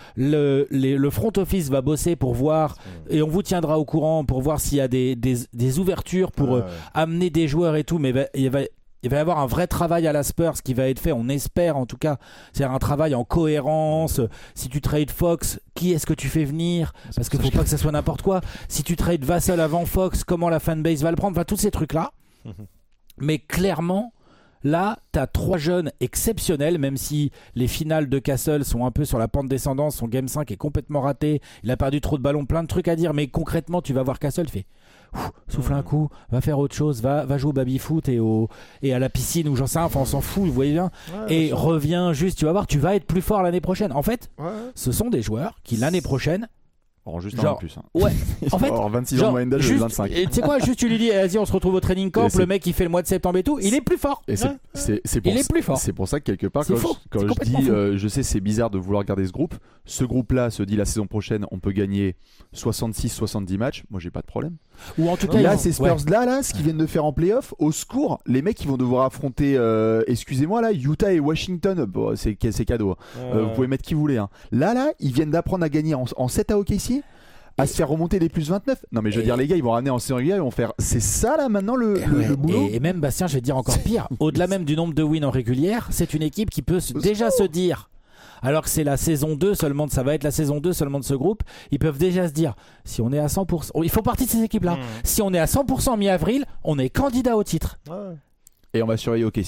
Le front office va bosser pour voir et on vous tiendra au courant pour voir s'il y a des ouvertures pour amener des joueurs et tout. Mais il va y avoir un vrai travail à la Spurs qui va être fait, on espère en tout cas. C'est-à-dire un travail en cohérence. Si tu trades Fox, qui est-ce que tu fais venir? Parce qu'il faut pas que ça soit n'importe quoi. Si tu trades Vassell avant Fox, comment la fanbase va le prendre? Enfin, tous ces trucs-là. Mais clairement, là, tu as 3 jeunes exceptionnels, même si les finales de Castle sont un peu sur la pente descendante. Son Game 5 est complètement raté. Il a perdu trop de ballons, plein de trucs à dire. Mais concrètement, tu vas voir Castle, tu fais souffle un coup, va faire autre chose, va jouer au baby-foot et à la piscine ou j'en sais rien, enfin on s'en fout, vous voyez bien. Et reviens juste, tu vas voir, tu vas être plus fort l'année prochaine. En fait, ce sont des joueurs qui l'année prochaine juste un plus. Ouais. En fait, 26 ans de moyenne d'âge, 25. Et tu sais quoi, juste tu lui dis, vas-y, on se retrouve au training camp, le mec il fait le mois de septembre et tout, il est plus fort. Il est plus fort. C'est pour ça que quelque part, quand je dis, je sais, c'est bizarre de vouloir garder ce groupe. Ce groupe-là se dit la saison prochaine, on peut gagner 66-70 matchs. Moi, j'ai pas de problème. Ou en tout cas, là, ces Spurs-là, ce qu'ils viennent de faire en playoff, au secours, les mecs, ils vont devoir affronter, excusez-moi, là, Utah et Washington. Bon, c'est cadeau. Vous pouvez mettre qui vous voulez. Là, ils viennent d'apprendre à gagner en 7 à OKC. À se faire remonter des plus 29. Non mais je veux dire, les gars, ils vont ramener en série régulière, ils vont faire, c'est ça là maintenant le boulot. Et même Bastien, je vais te dire encore pire, au-delà même du nombre de wins en régulière, c'est une équipe qui peut déjà se dire, alors que c'est la saison 2 seulement, ça va être la saison 2 seulement de ce groupe, ils peuvent déjà se dire, si on est à 100%, il faut partie de ces équipes là, si on est à 100% mi-avril, on est candidat au titre. Et on va surveiller OKC.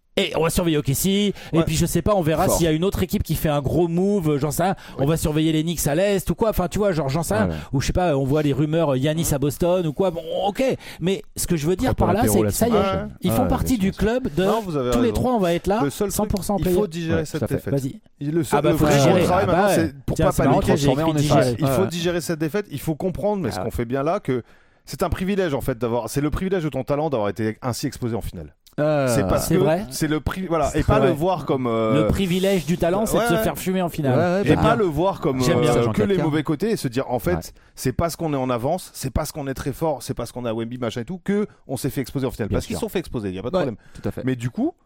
Et on va surveiller OKC, et puis je sais pas, on verra s'il y a une autre équipe qui fait un gros move, j'en sais rien. On va surveiller les Knicks à l'Est ou quoi, enfin tu vois, genre j'en sais rien. Ou je sais pas, on voit les rumeurs Giannis à Boston ou quoi, bon ok. Mais ce que je veux dire par là, c'est que ça y est, ils font partie du club de tous les trois, on va être là, 100% il faut digérer cette défaite. Vas-y. Le vrai travail maintenant, c'est pour pas paniquer, il faut digérer cette défaite, il faut comprendre, mais ce qu'on fait bien là, que c'est un privilège en fait d'avoir, c'est le privilège de ton talent d'avoir été ainsi exposé en finale. C'est parce que vrai. c'est le voilà, et pas le voir comme le privilège du talent, c'est de se faire fumer en finale. Et pas le voir comme que les mauvais côtés, et se dire en fait c'est parce qu'on est en avance, c'est parce qu'on est très fort, c'est parce qu'on a Wemby machin et tout que on s'est fait exposer en finale. Parce qu'ils se sont fait exposer, il y a pas de problème. Tout à fait. Mais du coup,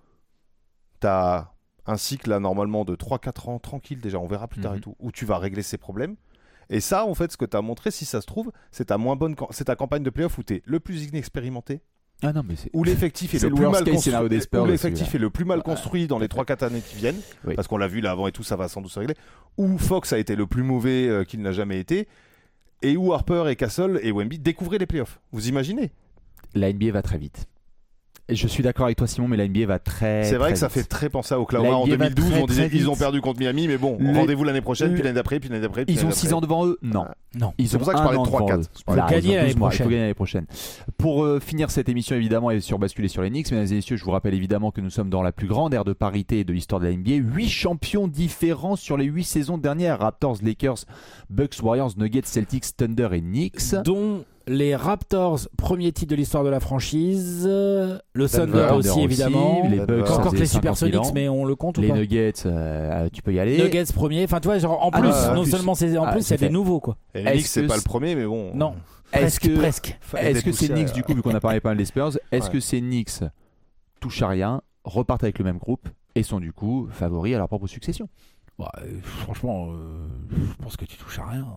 t'as un cycle là normalement de 3-4 ans tranquille déjà, on verra plus tard et tout, où tu vas régler ces problèmes. Et ça, en fait, ce que tu as montré, si ça se trouve, c'est ta campagne de playoff où tu es le plus inexpérimenté. Ah non, mais où l'effectif est le plus mal construit, où l'effectif est le plus mal construit dans les 3-4 années qui viennent, parce qu'on l'a vu là avant et tout, ça va sans doute se régler. Où Fox a été le plus mauvais qu'il n'a jamais été, et où Harper et Castle et Wemby découvraient les playoffs. Vous imaginez ? La NBA va très vite. Et je suis d'accord avec toi Simon, mais la NBA va très C'est vrai très que ça vite. fait très penser à Oklahoma en 2012, on disait ils ont perdu contre Miami, mais bon, rendez-vous l'année prochaine, puis l'année d'après, puis l'année d'après. Ils ont 6 ans devant eux ? Non. C'est pour ça que je parlais de 3-4. Il faut gagner l'année prochaine. Pour finir cette émission évidemment et basculer sur les Knicks, mesdames et messieurs, je vous rappelle évidemment que nous sommes dans la plus grande ère de parité de l'histoire de la NBA. 8 champions différents sur les 8 saisons dernières. Raptors, Lakers, Bucks, Warriors, Nuggets, Celtics, Thunder et Knicks. Dont les Raptors, premier titre de l'histoire de la franchise. Le Thunder aussi évidemment. Les Bucks, encore que les Supersonics, mais on le compte ou pas ? Les Nuggets, tu peux y aller. Nuggets premier. Enfin tu vois, genre en plus, non seulement c'est en plus, il y a des nouveaux quoi. Et les Knicks, c'est pas le premier, mais bon. Non. Presque. Est-ce que c'est poussières, Knicks du coup, vu qu'on a parlé pas mal des Spurs, est-ce que c'est Knicks touchent à rien, repartent avec le même groupe et sont du coup favoris à leur propre succession ? Franchement, je pense que tu touches à rien.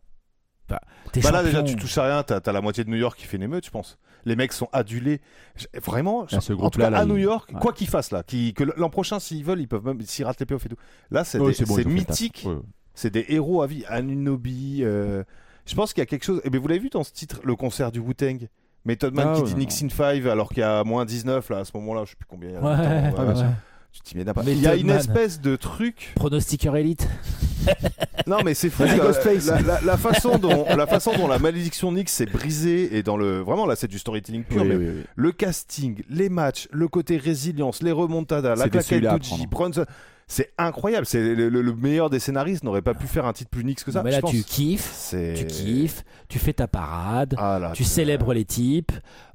Là déjà tu touches à rien, t'as la moitié de New York qui fait une émeute, je pense. Les mecs sont adulés. Vraiment, ce en tout cas à New York, quoi qu'ils fassent là, que l'an prochain s'ils veulent, ils peuvent même s'ils ratent les playoffs et tout. Là c'est mythique, c'est des héros à vie. Anunoby, je pense qu'il y a quelque chose. Et bien vous l'avez vu dans ce titre, le concert du Wu-Tang. Method Man qui dit Knicks in 5 alors qu'il y a moins 19 là à ce moment-là, je sais plus combien il y a. Il y a une espèce de truc. Pronostiqueur élite. Non mais c'est fou. La façon dont la malédiction Knicks s'est brisée et dans le vraiment là c'est du storytelling pur. Le casting, les matchs, le côté résilience, les remontadas, la claquette Tucci, Brunson. C'est incroyable, c'est le meilleur des scénaristes n'aurait pas pu faire un titre plus Knicks que ça. Mais là tu kiffes, tu fais ta parade, tu célèbres les types.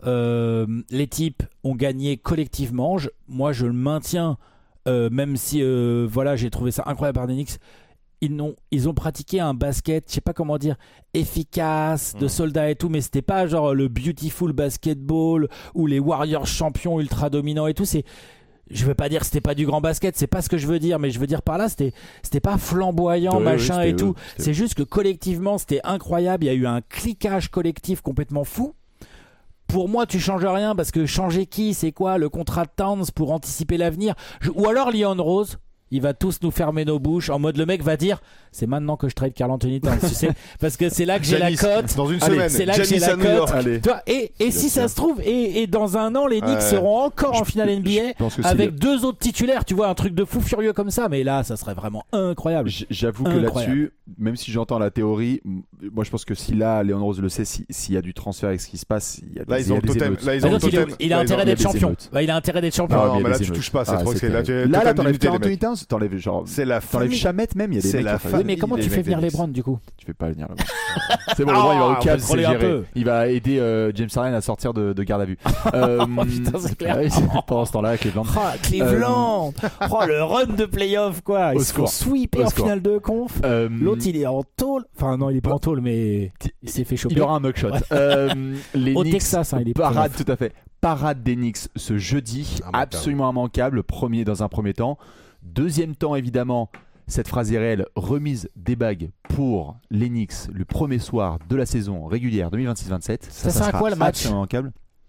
Les types ont gagné collectivement. Moi je le maintiens, même si j'ai trouvé ça incroyable par les Knicks. Ils ont pratiqué un basket, je sais pas comment dire, efficace, de soldats et tout, mais c'était pas genre le beautiful basketball ou les Warriors champions ultra dominants et tout. Je veux pas dire que c'était pas du grand basket, c'est pas ce que je veux dire, mais je veux dire par là, c'était pas flamboyant, machin et tout. C'est juste que collectivement, c'était incroyable. Il y a eu un cliquage collectif complètement fou. Pour moi, tu changes rien parce que changer qui, c'est quoi le contrat de Towns pour anticiper l'avenir, ou alors Leon Rose. Il va tous nous fermer nos bouches en mode le mec va dire c'est maintenant que je trade Karl Anthony Towns, tu sais, parce que c'est là que j'ai la cote. Dans une semaine, c'est là que j'ai la cote. Et si ça se trouve, et dans un an, les Knicks seront encore en finale NBA avec deux autres titulaires, tu vois, un truc de fou furieux comme ça. Mais là, ça serait vraiment incroyable. J'avoue que là-dessus, même si j'entends la théorie, moi je pense que si là, Leon Rose le sait, s'il y a du transfert avec ce qui se passe, il y a des émeutes. Il a intérêt d'être champion. Il a intérêt d'être champion. Non, mais là tu touches pas, c'est trop. Là, t'enlèves Karl Anthony Towns, t'enlèves genre. C'est la t'enlèves Chamette même, il y a des mecs. Oui, mais comment tu fais venir LeBron du coup ? Tu fais pas venir LeBron. C'est bon, LeBron il va au Cavs, c'est géré. Il va aider James Harden à sortir de garde à vue. Putain, c'est clair. Pendant ce temps-là, Cleveland. Cleveland. Le run de playoff quoi. Ils se font sweeper en finale de conf. L'autre il est en tôle. Enfin non, il est pas en tôle, mais il s'est fait choper. Il aura un mugshot. Les au Knicks, Texas, il est parade tout à fait. Parade des Knicks ce jeudi, absolument immanquable. Premier dans un premier temps. Deuxième temps, évidemment, cette phrase est réelle, remise des bagues pour les Knicks le premier soir de la saison régulière 2026-27. Ça sert à quoi le match ? Immanquable.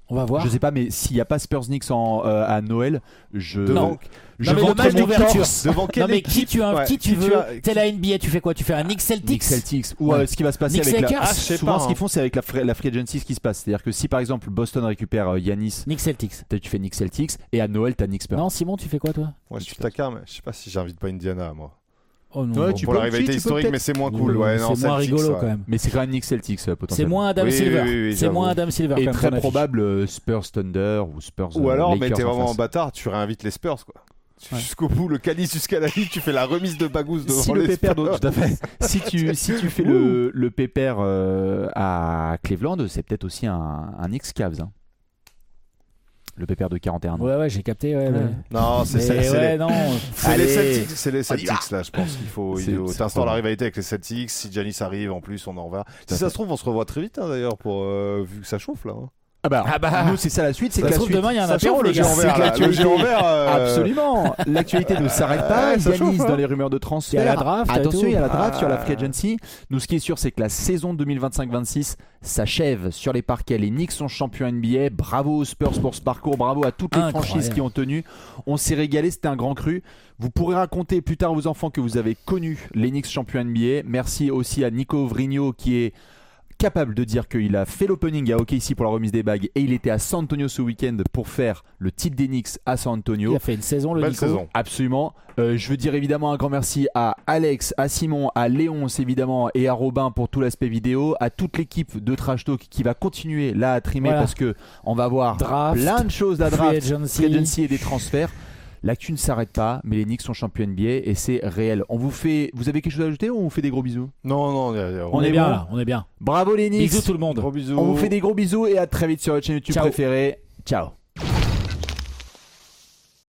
On va voir. Je sais pas, mais s'il n'y a pas Spurs Knicks à Noël, je Non. je Non, mais le vendrai match mon d'ouverture. torse. Devant quelle Non mais équipe qui tu veux C'est la NBA, tu fais quoi? Tu fais un Knicks Celtics? Knicks Celtics ou Ouais. ce qui va se passer Knicks avec Lakers. la Ah, je sais souvent pas, ce qu'ils font, c'est avec la free agency ce qui se passe. C'est-à-dire que si par exemple Boston récupère Giannis, Knicks Celtics. tu fais Knicks Celtics et à Noël t'as Knicks Spurs. Non, Simon, tu fais quoi toi? Ouais, je suis tacard, mais je sais pas si j'invite pas Indiana, moi. Oh non. Ouais, Bon, tu pour peux- la rivalité si, tu peux historique, peut-être. mais c'est moins cool. Ouais, non, c'est moins Celtics, rigolo ouais. quand même. Mais c'est quand même Knicks Celtics C'est potentiellement. moins Adam Oui, Silver. oui, C'est j'avoue. moins Adam Silver. Et quand même très qu'on affiche. probable Spurs Thunder ou Spurs Ou alors, Lakers mais t'es en vraiment face. en bâtard, tu réinvites les Spurs, quoi. Ouais. Jusqu'au bout, le calice jusqu'à la ligne, tu fais la remise de Bagous devant Si le les pépère, Spurs. tout à fait. Si tu fais le pépère à Cleveland, c'est peut-être aussi un Knicks Cavs. Hein. Le pépère de 41 ans. Ouais, j'ai capté. Ouais. Non, c'est Mais ouais, les... non. C'est les Allez. Celtics, c'est les Celtics là, je pense qu'il faut C'est t'instaures la probable. rivalité avec les Celtics. Si Giannis arrive, en plus, on en reverra. à Si ça fait. se trouve, on se revoit très vite hein, d'ailleurs, pour vu que ça chauffe là. Hein. Ah bah, Ah bah. nous c'est ça la suite, c'est Ça que se la trouve, suite. demain, il y a un Ça apéro, chauffe, les le gars. géant vert, C'est là, que le géant vert. Absolument. L'actualité ne s'arrête pas. ça Yanis chauffe, hein. dans les rumeurs de transfert. Il y a la draft, Attention, et tout. il y a la draft sur la free agency. Nous, ce qui est sûr, c'est que la saison 2025-26 s'achève sur les parquets. Les Knicks sont champions NBA. Bravo aux Spurs pour ce parcours. Bravo à toutes les Incroyable. franchises qui ont tenu. On s'est régalé. C'était un grand cru. Vous pourrez raconter plus tard aux enfants que vous avez connu les Knicks champions NBA. Merci aussi à Nico Vrigno qui est capable de dire qu'il a fait l'opening à OKC pour la remise des bagues et il était à San Antonio ce week-end pour faire le titre des Knicks à San Antonio. Il a fait une saison, le Belle Nico. saison. Absolument. Je veux dire évidemment un grand merci à Alex, à Simon, à Léonce évidemment et à Robin pour tout l'aspect vidéo, à toute l'équipe de Trash Talk qui va continuer là à trimer Voilà. parce que on va voir Draft, plein de choses à free draft, agency. free agency et des transferts. L'actu ne s'arrête pas, mais les Knicks sont champions NBA et c'est réel. Vous avez quelque chose à ajouter ou on vous fait des gros bisous? Non, On est est bien bon. là, on est bien. Bravo les Knicks. Bisous tout le monde. Gros bisous. On vous fait des gros bisous et à très vite sur votre chaîne YouTube Ciao. préférée. Ciao.